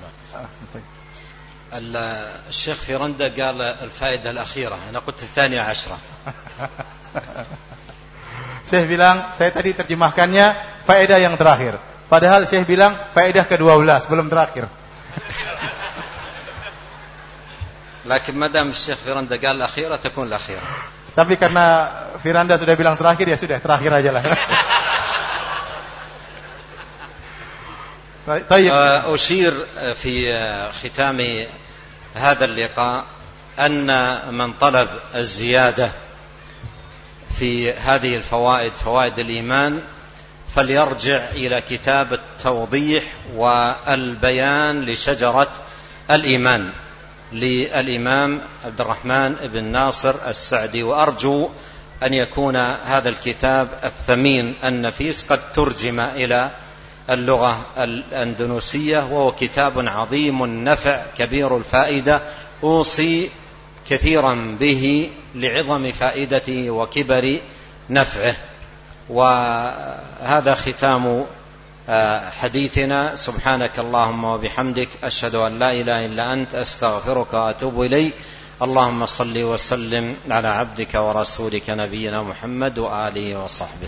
الشيخ فيرندا قال الفائدة الأخيرة، أنا قلت الثانية عشرة. Syekh bilang, saya tadi terjemahkannya faedah yang terakhir. Padahal Syekh bilang faedah kedua belas, belum terakhir. لكن ما دام الشيخ فيرندا قال الأخيرة تكون الأخيرة. Tapi karena Firanda sudah bilang terakhir, ya sudah, terakhir aja lah. أشير في ختام هذا اللقاء أن من طلب الزيادة في هذه الفوائد، فوائد الإيمان، فليرجع إلى كتاب التوضيح والبيان لشجرة الإيمان للإمام عبد الرحمن بن ناصر السعدي. وأرجو أن يكون هذا الكتاب الثمين النفيس قد ترجم إلى اللغة الأندونيسية، وهو كتاب عظيم النفع كبير الفائدة، أوصي كثيرا به لعظم فائدته وكبر نفعه. وهذا ختام حديثنا. سبحانك اللهم وبحمدك، أشهد أن لا إله إلا أنت، أستغفرك وأتوب إليك. اللهم صل وسلم على عبدك ورسولك نبينا محمد وآله وصحبه.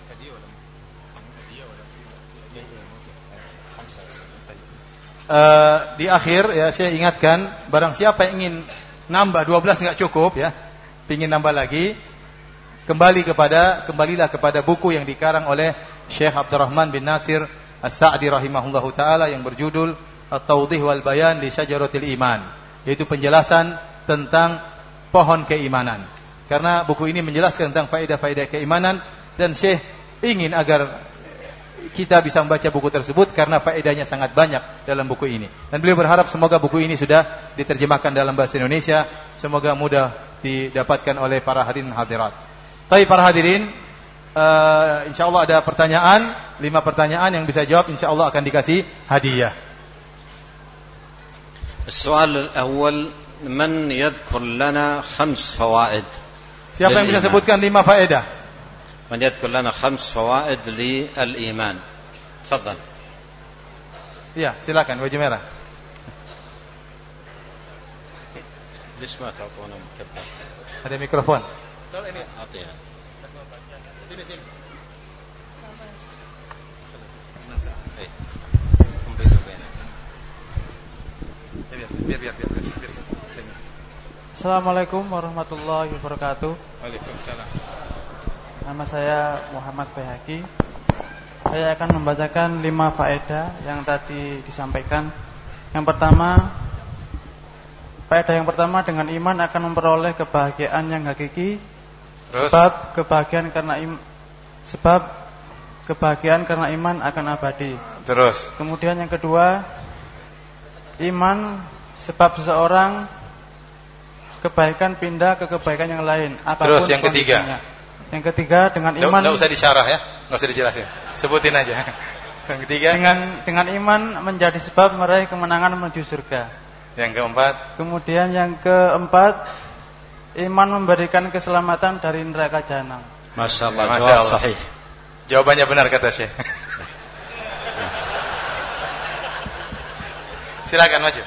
Uh, di akhir ya saya ingatkan, barang siapa yang ingin nambah dua belas enggak cukup ya, ingin nambah lagi, kembali kepada kembalilah kepada buku yang dikarang oleh Syekh Abdurrahman bin Nasir As-Sa'di rahimahullahu taala yang berjudul At-Tawdih wal Bayan li Syajaratil Iman, yaitu penjelasan tentang pohon keimanan. Karena buku ini menjelaskan tentang faedah-faedah keimanan, dan Syekh ingin agar kita bisa membaca buku tersebut karena faedahnya sangat banyak dalam buku ini. Dan beliau berharap semoga buku ini sudah diterjemahkan dalam bahasa Indonesia, semoga mudah didapatkan oleh para hadirin hadirat. Tapi para hadirin, uh, insyaallah ada pertanyaan, lima pertanyaan yang bisa jawab insyaallah akan dikasih hadiah. السؤال الأول من يذكر لنا خمس فوائد. Siapa yang bisa sebutkan lima faedah? من يذكر لنا خمس فوائد للإيمان. تفضل. Ya, silakan wajah merah. ليش ما تعطونا مكبر؟ Ada mikrofon. ini. أعطيها. Sini sini. Biar biar biar biar. Assalamualaikum warahmatullahi wabarakatuh. Waalaikumsalam. Nama saya Muhammad Bayhaqi. Saya akan membacakan lima faedah yang tadi disampaikan. Yang pertama, faedah yang pertama, dengan iman akan memperoleh kebahagiaan yang hakiki. Terus? Sebab kebahagiaan karena im, sebab kebahagiaan karena iman akan abadi. Terus. Kemudian yang kedua, iman sebab seseorang kebaikan pindah ke kebaikan yang lain. Terus yang ketiga. Kondisinya. Yang ketiga, dengan iman. Nggak usah disyarah ya, nggak usah dijelasin. Sebutin aja. Yang ketiga. Dengan dengan iman menjadi sebab meraih kemenangan menuju surga. Yang keempat. Kemudian yang keempat, iman memberikan keselamatan dari neraka jahanam. Masya Allah, Masya Allah. Sahih. Jawabannya benar kata Syekh. Silakan maju.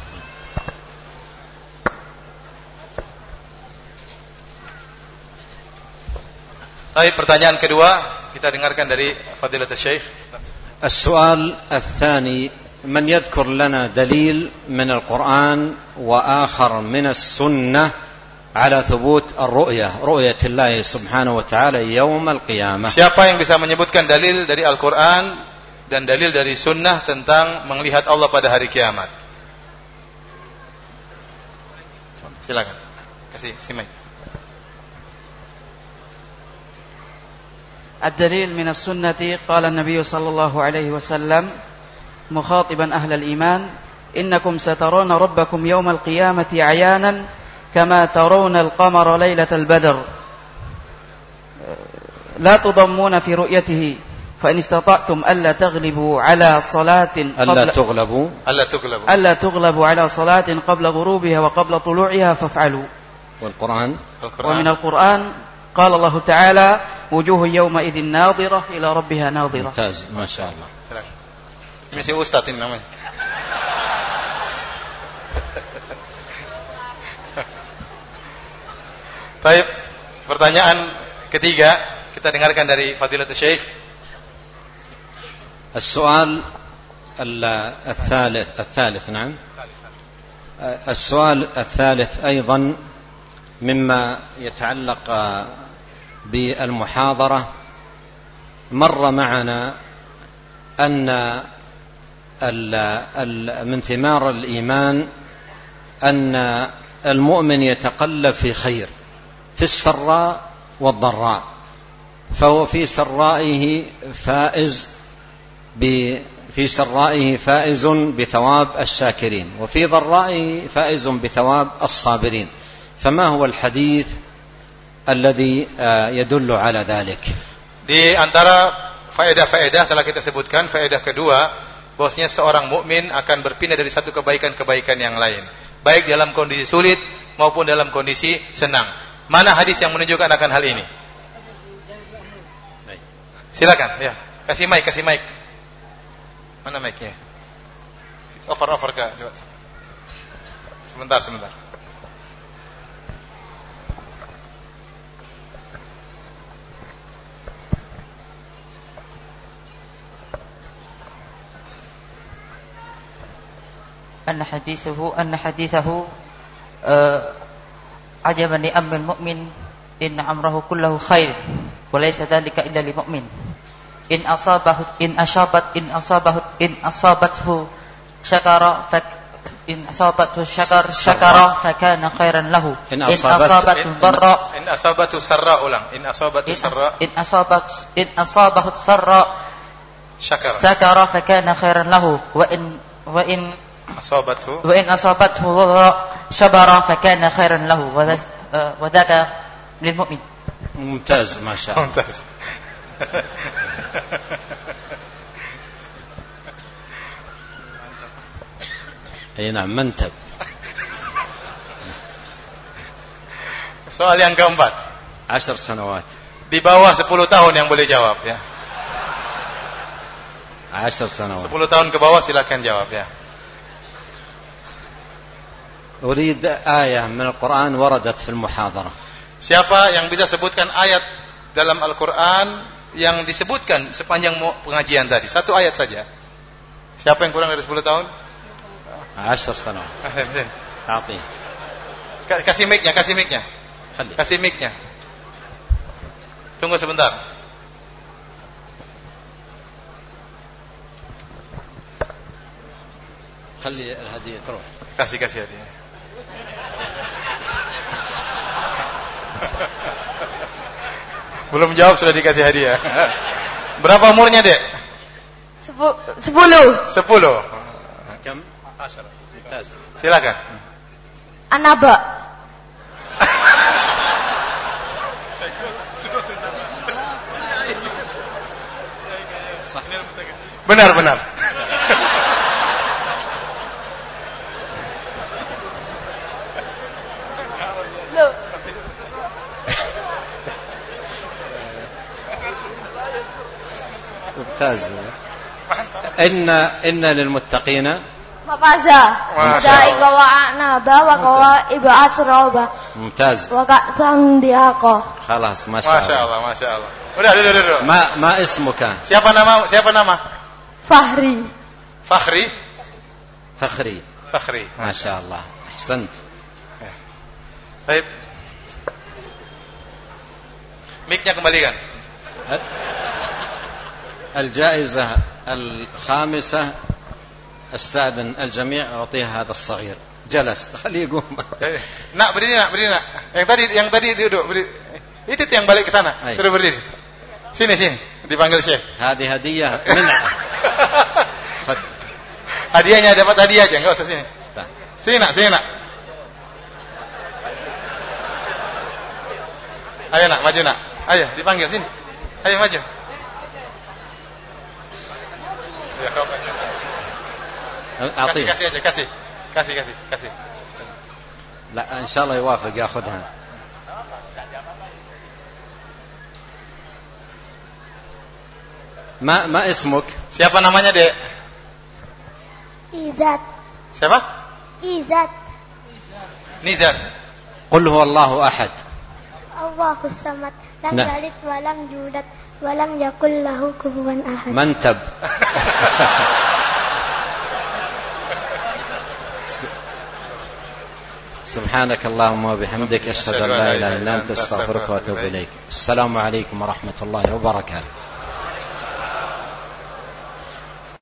Baik, pertanyaan kedua kita dengarkan dari Fadilatul Syekh. السؤال الثاني: من يذكر لنا دليل من القرآن وآخر من السنة على ثبوت الرؤية رؤية الله سبحانه وتعالى يوم القيامة. Siapa yang bisa menyebutkan dalil dari Al-Quran dan dalil dari sunnah tentang melihat Allah pada hari kiamat? Silakan. Kasih simak. الدليل من السنة قال النبي صلى الله عليه وسلم مخاطبا أهل الإيمان إنكم سترون ربكم يوم القيامة عيانا كما ترون القمر ليلة البدر لا تضمون في رؤيته فإن استطعتم ألا تغلبوا على صلاة ألا تغلبوا ألا تغلبوا ألا تغلبوا على صلاة قبل غروبها وقبل طلوعها فافعلوا. والقرآن ومن القرآن قال الله تعالى وجوه يومئذ ناظرة إلى ربها ناظرة. ممتاز ما شاء الله. Misi Ustaz ini namanya. Baik, pertanyaan ketiga kita dengarkan dari Fadilatul Syekh. السؤال الثالث الثالث نعم. السؤال الثالث أيضا مما يتعلق بالمحاضرة. مر معنا أن من ثمار الإيمان أن المؤمن يتقلب في خير في السراء والضراء، فهو في سرائه فائز في سرائه فائز بثواب الشاكرين، وفي ضرائه فائز بثواب الصابرين. فما هو الحديث الذي يدل على ذلك؟ Di antara faedah-faedah telah kita sebutkan, faedah kedua bahwasanya seorang mukmin akan berpindah dari satu kebaikan-kebaikan yang lain, baik dalam kondisi sulit maupun dalam kondisi senang. Mana hadis yang menunjukkan akan hal ini? Silakan, ya. Kasih mic, kasih mic. Mana mic-nya? Over, over ke. Sebentar, sebentar. أن حديثه أن حديثه آه عجبا لأمر المؤمن إن أمره كله خير وليس ذلك إلا للمؤمن إن أصابه إن أصابت إن أصابه إن أصابته شكر فك إن أصابته شكر شكر فكان خيرا له إن أصابته ضراء إن أصابته سراء ulang إن أصابته سراء إن أصابت إن أصابه سراء شكر شكر فكان خيرا له وإن وإن أصابته وإن أصابته ضراء صبر فكان خيرا له وذاك للمؤمن. ممتاز ما شاء الله. ممتاز. أي نعم منتب. Soal yang keempat. عشر سنوات. Di bawah sepuluh tahun yang boleh jawab ya. عشر سنوات. sepuluh tahun ke bawah silakan jawab ya. أريد آية من القرآن وردت في المحاضرة. Siapa yang bisa sebutkan ayat dalam Al-Quran yang disebutkan sepanjang pengajian tadi? Satu ayat saja. Siapa yang kurang dari sepuluh tahun? عشر سنوات. أعطيه. Kasih mic-nya, kasih mic-nya. Kasih mic-nya. Tunggu sebentar. خلي الهدية تروح. Kasih kasih hadiah. Belum jawab sudah dikasih hadiah. Berapa umurnya, Dek? Sepuluh. Sepuluh. كم؟ عشرة. ممتاز. Silakan. Anaba. Benar benar. ممتاز. إن إن للمتقين Mafaza. Daika wa anaba wa qawaib atroba. ممتاز. Wa ka'tam diaqo. خلاص ما شاء Masya الله. Allah, Masya Allah. Udah, udah, udah, udah. ما ما اسمك؟ Siapa nama? Siapa nama? Fahri. Fakhri. فخري. Fakhri. ما شاء الله. أحسنت. Baik. Mic-nya kembalikan. الجائزة الخامسة استأذن الجميع أعطيها هذا الصغير. جلس خليه يقوم. Nak berdiri, nak berdiri, nak. Yang tadi, yang tadi duduk berdiri. Itu yang balik ke sana. Ayo. Suruh berdiri. Sini, sini. Dipanggil Syekh. هذه هدية منعة. Hadiahnya dapat hadiah aja, enggak usah sini. Sini, nak, sini, nak. Ayo, nak, maju, nak. Ayo, dipanggil sini. Ayo maju. Ya, kau kan kasih. Kasih, أعطيه. kasih aja, kasih. Kasih, kasih, kasih. لا إن شاء الله يوافق يأخذها. ما ما اسمك؟ Siapa namanya, Dek? Izat. Siapa? Izat. Nizar. قل هو الله أحد. Allahu samad. Lam Nah. yalid wa lam yulad wa lam yakul lahu kufuwan ahad. منتب. سبحانك اللهم وبحمدك أشهد أن لا إله إلا أنت أستغفرك وأتوب إليك. السلام عليكم ورحمة الله وبركاته.